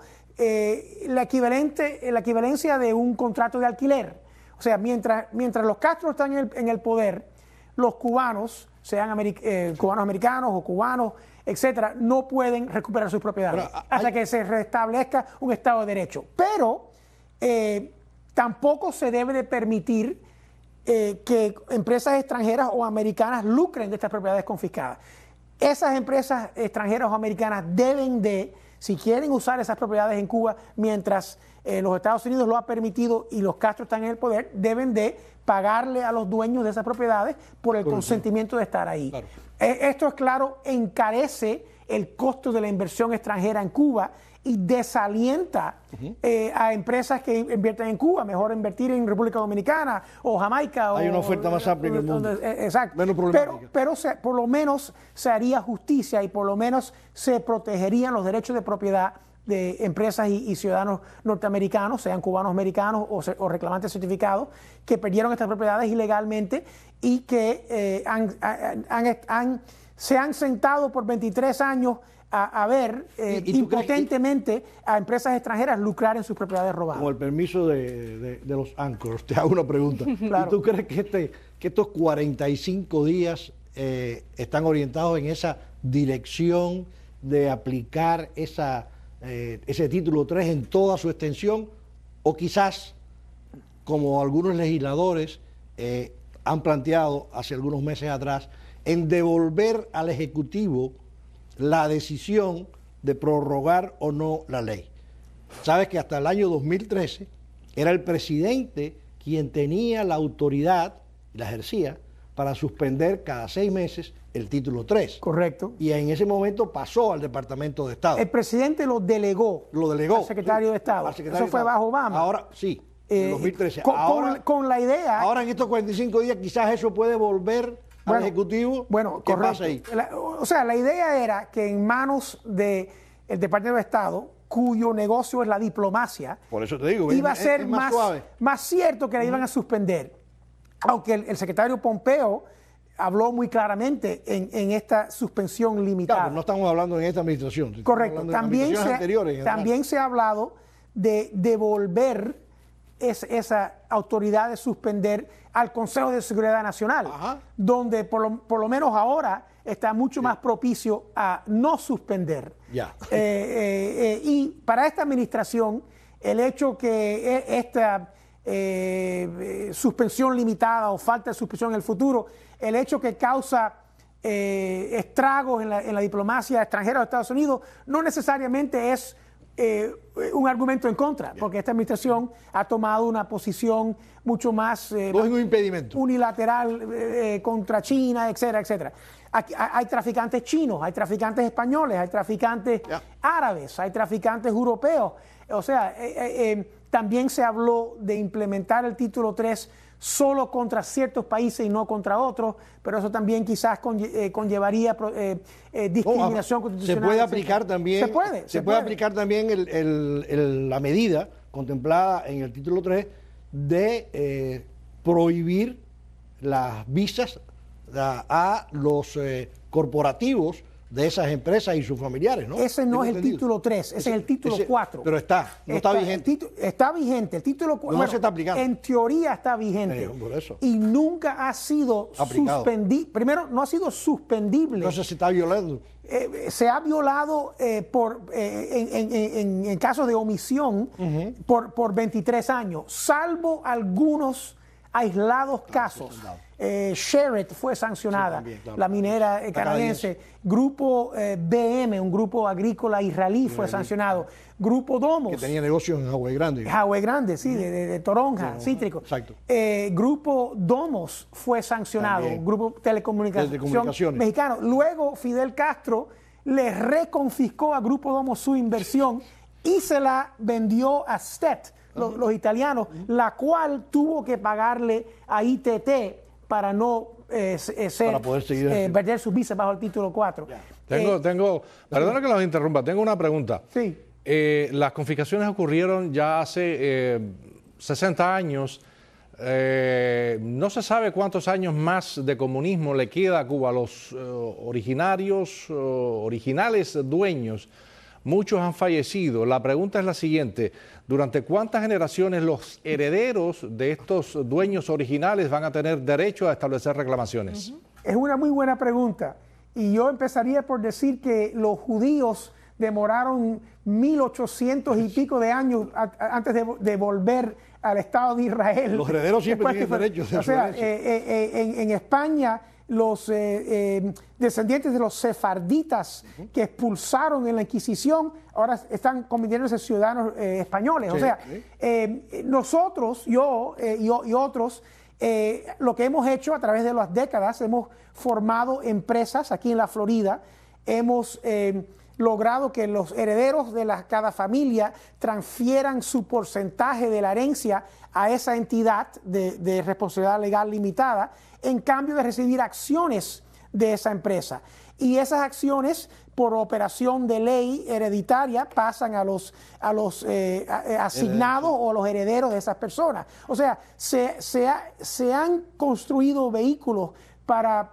eh, la, equivalente, la equivalencia de un contrato de alquiler. O sea, mientras, mientras los Castro están en el, en el poder, los cubanos, sean americ eh, cubanos americanos o cubanos, etcétera, no pueden recuperar sus propiedades Pero, hasta hay... que se restablezca un Estado de Derecho. Pero eh, tampoco se debe de permitir eh, que empresas extranjeras o americanas lucren de estas propiedades confiscadas. Esas empresas extranjeras o americanas deben de, si quieren usar esas propiedades en Cuba mientras eh, los Estados Unidos lo ha permitido y los Castro están en el poder, deben de pagarle a los dueños de esas propiedades por el por consentimiento de estar ahí. Claro. Eh, esto es claro, encarece el costo de la inversión extranjera en Cuba y desalienta uh-huh. eh, a empresas que invierten en Cuba. Mejor invertir en República Dominicana o Jamaica. Hay o, una oferta más amplia en el mundo. Eh, exacto. Menos pero pero se, por lo menos se haría justicia y por lo menos se protegerían los derechos de propiedad de empresas y, y ciudadanos norteamericanos, sean cubanos americanos o, o reclamantes certificados, que perdieron estas propiedades ilegalmente y que eh, han, han, han, han, se han sentado por veintitrés años a, a ver eh, ¿Y, y impotentemente que, a empresas extranjeras lucrar en sus propiedades robadas. Con el permiso de, de, de los anchors, te hago una pregunta. Claro. ¿Y tú crees que, este, que estos cuarenta y cinco días eh, están orientados en esa dirección de aplicar esa, eh, ese título tres en toda su extensión? O quizás, como algunos legisladores eh, han planteado hace algunos meses atrás, en devolver al Ejecutivo la decisión de prorrogar o no la ley. Sabes que hasta el año dos mil trece era el presidente quien tenía la autoridad, y la ejercía, para suspender cada seis meses el título tres. Correcto. Y en ese momento pasó al Departamento de Estado. El presidente lo delegó, lo delegó al secretario de Estado. Secretario Eso de fue Estado. bajo Obama. Ahora, sí, en eh, dos mil trece. Con, ahora, con, con la idea... Ahora en estos cuarenta y cinco días quizás eso puede volver al bueno, Ejecutivo. Bueno, ¿Qué correcto. pasa ahí? La, o sea, la idea era que en manos del Departamento de Estado, cuyo negocio es la diplomacia, por eso te digo, iba es, a ser es más, más, suave. más cierto que la iban a suspender. Aunque el, el secretario Pompeo habló muy claramente en, en esta suspensión limitada. Claro, no estamos hablando en esta administración. Correcto. También, se, anteriores, también se ha hablado de devolver es, esa autoridad de suspender al Consejo de Seguridad Nacional, Ajá. donde por lo, por lo menos ahora está mucho sí. más propicio a no suspender. Ya. Eh, eh, eh, y para esta administración, el hecho que esta eh, suspensión limitada o falta de suspensión en el futuro, el hecho que causa eh, estragos en la, en la diplomacia extranjera de Estados Unidos, no necesariamente es Eh, un argumento en contra, Bien. porque esta administración ha tomado una posición mucho más eh, no es un impedimento. unilateral eh, contra China, etcétera, etcétera. Aquí, hay traficantes chinos, hay traficantes españoles, hay traficantes yeah. árabes, hay traficantes europeos. O sea, eh, eh, también se habló de implementar el título tres solo contra ciertos países y no contra otros, pero eso también quizás conlle, eh, conllevaría eh, eh, discriminación no, constitucional. Se puede aplicar también, se puede, se se puede puede. aplicar también el, el, el, la medida contemplada en el título tres de eh, prohibir las visas a, a los eh, corporativos de esas empresas y sus familiares, ¿no? Ese no es el entendido? título tres, ese, ese es el título ese, cuatro. Pero está, no está, está vigente. El título, está vigente, el título cuatro. No bueno, se está aplicando. En teoría está vigente. Eh, por eso. Y nunca ha sido suspendido. Primero, no ha sido suspendible. Entonces se está violando. Eh, se ha violado eh, por, eh, en, en, en, en casos de omisión uh-huh. por, por veintitrés años, salvo algunos aislados claro, casos. Eh, Sherritt fue sancionada, sí, también, claro, la minera eh, canadiense. Grupo eh, B M, un grupo agrícola israelí, fue sancionado. Grupo Domos. Que tenía negocios en Hawái Grande. Hawái Grande, sí, de, de, de toronja, no, cítrico. Exacto. Eh, Grupo Domos fue sancionado, también. Grupo Telecomunicación Telecomunicaciones. Mexicano. Luego Fidel Castro le reconfiscó a Grupo Domos su inversión y se la vendió a S T E T los, los italianos, la cual tuvo que pagarle a I T T para no eh, ser, para poder seguir eh, perder sus visas bajo el título cuatro. Tengo, Eh, tengo, perdona que los interrumpa, tengo una pregunta. Sí. Eh, las confiscaciones ocurrieron ya hace eh, sesenta años. Eh, no se sabe cuántos años más de comunismo le queda a Cuba. Los eh, originarios, eh, originales dueños, muchos han fallecido. La pregunta es la siguiente: ¿durante cuántas generaciones los herederos de estos dueños originales van a tener derecho a establecer reclamaciones? Uh-huh. Es una muy buena pregunta. Y yo empezaría por decir que los judíos demoraron mil ochocientos y pico de años a, a, antes de, de volver al Estado de Israel. Los herederos siempre tienen fue, derechos. O sea, eh, eh, en, en España, los eh, eh, descendientes de los sefarditas uh-huh. que expulsaron en la Inquisición, ahora están convirtiéndose en ciudadanos eh, españoles. Sí, o sea, sí. eh, nosotros, yo eh, y, y otros, eh, lo que hemos hecho a través de las décadas, hemos formado empresas aquí en la Florida, hemos eh, logrado que los herederos de la, cada familia transfieran su porcentaje de la herencia a esa entidad de, de responsabilidad legal limitada en cambio de recibir acciones de esa empresa. Y esas acciones, por operación de ley hereditaria, pasan a los, a los eh, asignados o a los herederos de esas personas. O sea, se, se, ha, se han construido vehículos para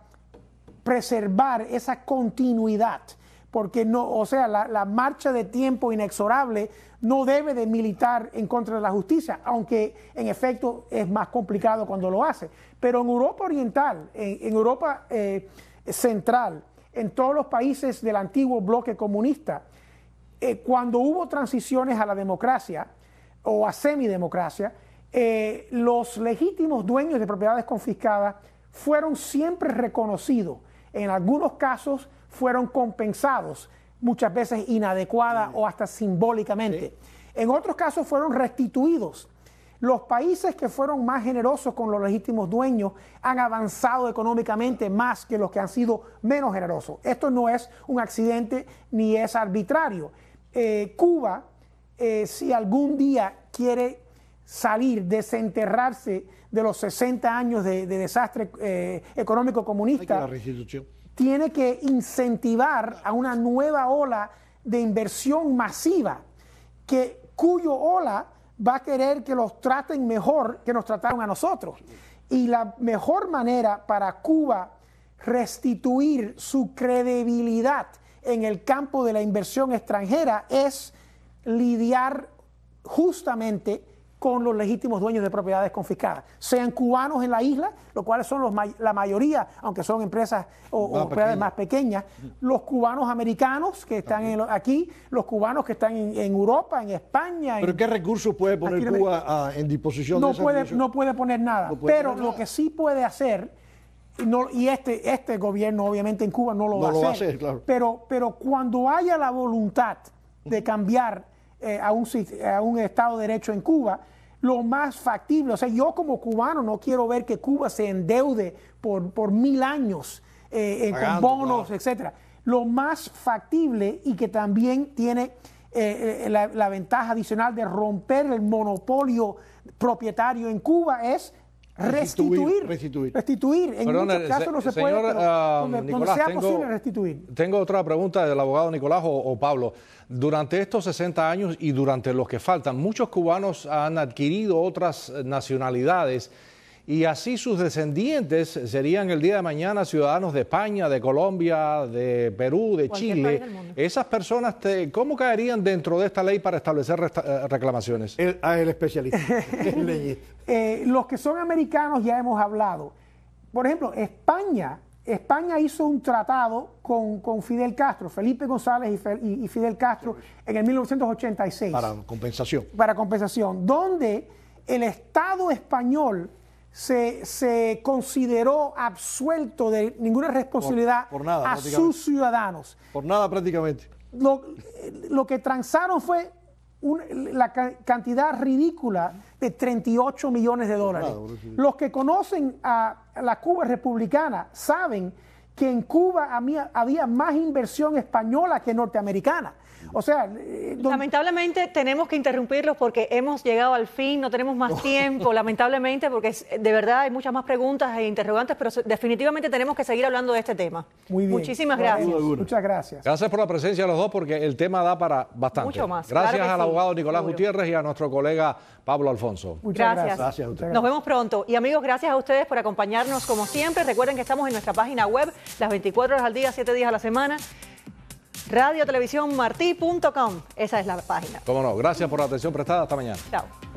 preservar esa continuidad. Porque no, o sea, la, la marcha de tiempo inexorable no debe de militar en contra de la justicia, aunque en efecto es más complicado cuando lo hace. Pero en Europa Oriental, en, en Europa eh, Central, en todos los países del antiguo bloque comunista, eh, cuando hubo transiciones a la democracia o a semidemocracia, eh, los legítimos dueños de propiedades confiscadas fueron siempre reconocidos. En algunos casos fueron compensados, muchas veces inadecuada sí. o hasta simbólicamente. Sí. En otros casos fueron restituidos. Los países que fueron más generosos con los legítimos dueños han avanzado económicamente más que los que han sido menos generosos. Esto no es un accidente ni es arbitrario. Eh, Cuba, eh, si algún día quiere salir, desenterrarse de los sesenta años de, de desastre eh, económico comunista, tiene que incentivar a una nueva ola de inversión masiva, que, cuyo ola va a querer que los traten mejor que nos trataron a nosotros. Y la mejor manera para Cuba restituir su credibilidad en el campo de la inversión extranjera es lidiar justamente con los legítimos dueños de propiedades confiscadas, sean cubanos en la isla, los cuales son los, la mayoría, aunque son empresas o, o propiedades más pequeñas, los cubanos americanos que están en, aquí, los cubanos que están en, en Europa, en España. ¿Pero en, qué recursos puede poner aquí, Cuba a, en disposición no de esa puede, no puede poner nada, no puede pero poner lo nada. Que sí puede hacer, no, y este, este gobierno obviamente en Cuba no lo, no va, a lo hacer, va a hacer, claro. pero, pero cuando haya la voluntad de cambiar Eh, a, un, a un Estado de Derecho en Cuba, lo más factible, o sea, yo como cubano no quiero ver que Cuba se endeude por, por mil años eh, eh, Pagando, con bonos, claro. etcétera. Lo más factible y que también tiene eh, la, la ventaja adicional de romper el monopolio propietario en Cuba es restituir, restituir. restituir. En Perdón, muchos casos no se señor, puede, pero uh, donde, Nicolás, donde sea tengo, posible restituir. Tengo otra pregunta del abogado Nicolás o, o Pablo. Durante estos sesenta años y durante los que faltan, muchos cubanos han adquirido otras nacionalidades y así sus descendientes serían el día de mañana ciudadanos de España, de Colombia, de Perú, de Cualquier Chile. Esas personas, te, ¿cómo caerían dentro de esta ley para establecer resta, reclamaciones? El, el especialista. el eh, los que son americanos ya hemos hablado. Por ejemplo, España, España hizo un tratado con, con Fidel Castro, Felipe González y, Fe, y, y Fidel Castro en el mil novecientos ochenta y seis. Para compensación. Para compensación, donde el Estado español Se, se consideró absuelto de ninguna responsabilidad por, por nada, a sus ciudadanos. Por nada prácticamente. Lo, lo que transaron fue un, la ca cantidad ridícula de treinta y ocho millones de dólares. Nada, Los que conocen a la Cuba republicana saben que en Cuba había, había más inversión española que norteamericana. O sea... Eh, don... Lamentablemente tenemos que interrumpirlos porque hemos llegado al fin, no tenemos más tiempo, lamentablemente, porque de verdad hay muchas más preguntas e interrogantes, pero definitivamente tenemos que seguir hablando de este tema. Muy bien. Muchísimas gracias. Muchas gracias. Gracias por la presencia de los dos, porque el tema da para bastante. Mucho más. Gracias Claro al sí, abogado Nicolás seguro. Gutiérrez y a nuestro colega Pablo Alfonso. Muchas gracias. gracias. Gracias a ustedes. Nos vemos pronto. Y amigos, gracias a ustedes por acompañarnos como siempre. Recuerden que estamos en nuestra página web las veinticuatro horas al día, siete días a la semana. radio televisión martí punto com. Esa es la página. Cómo no. Gracias por la atención prestada. Hasta mañana. Chao.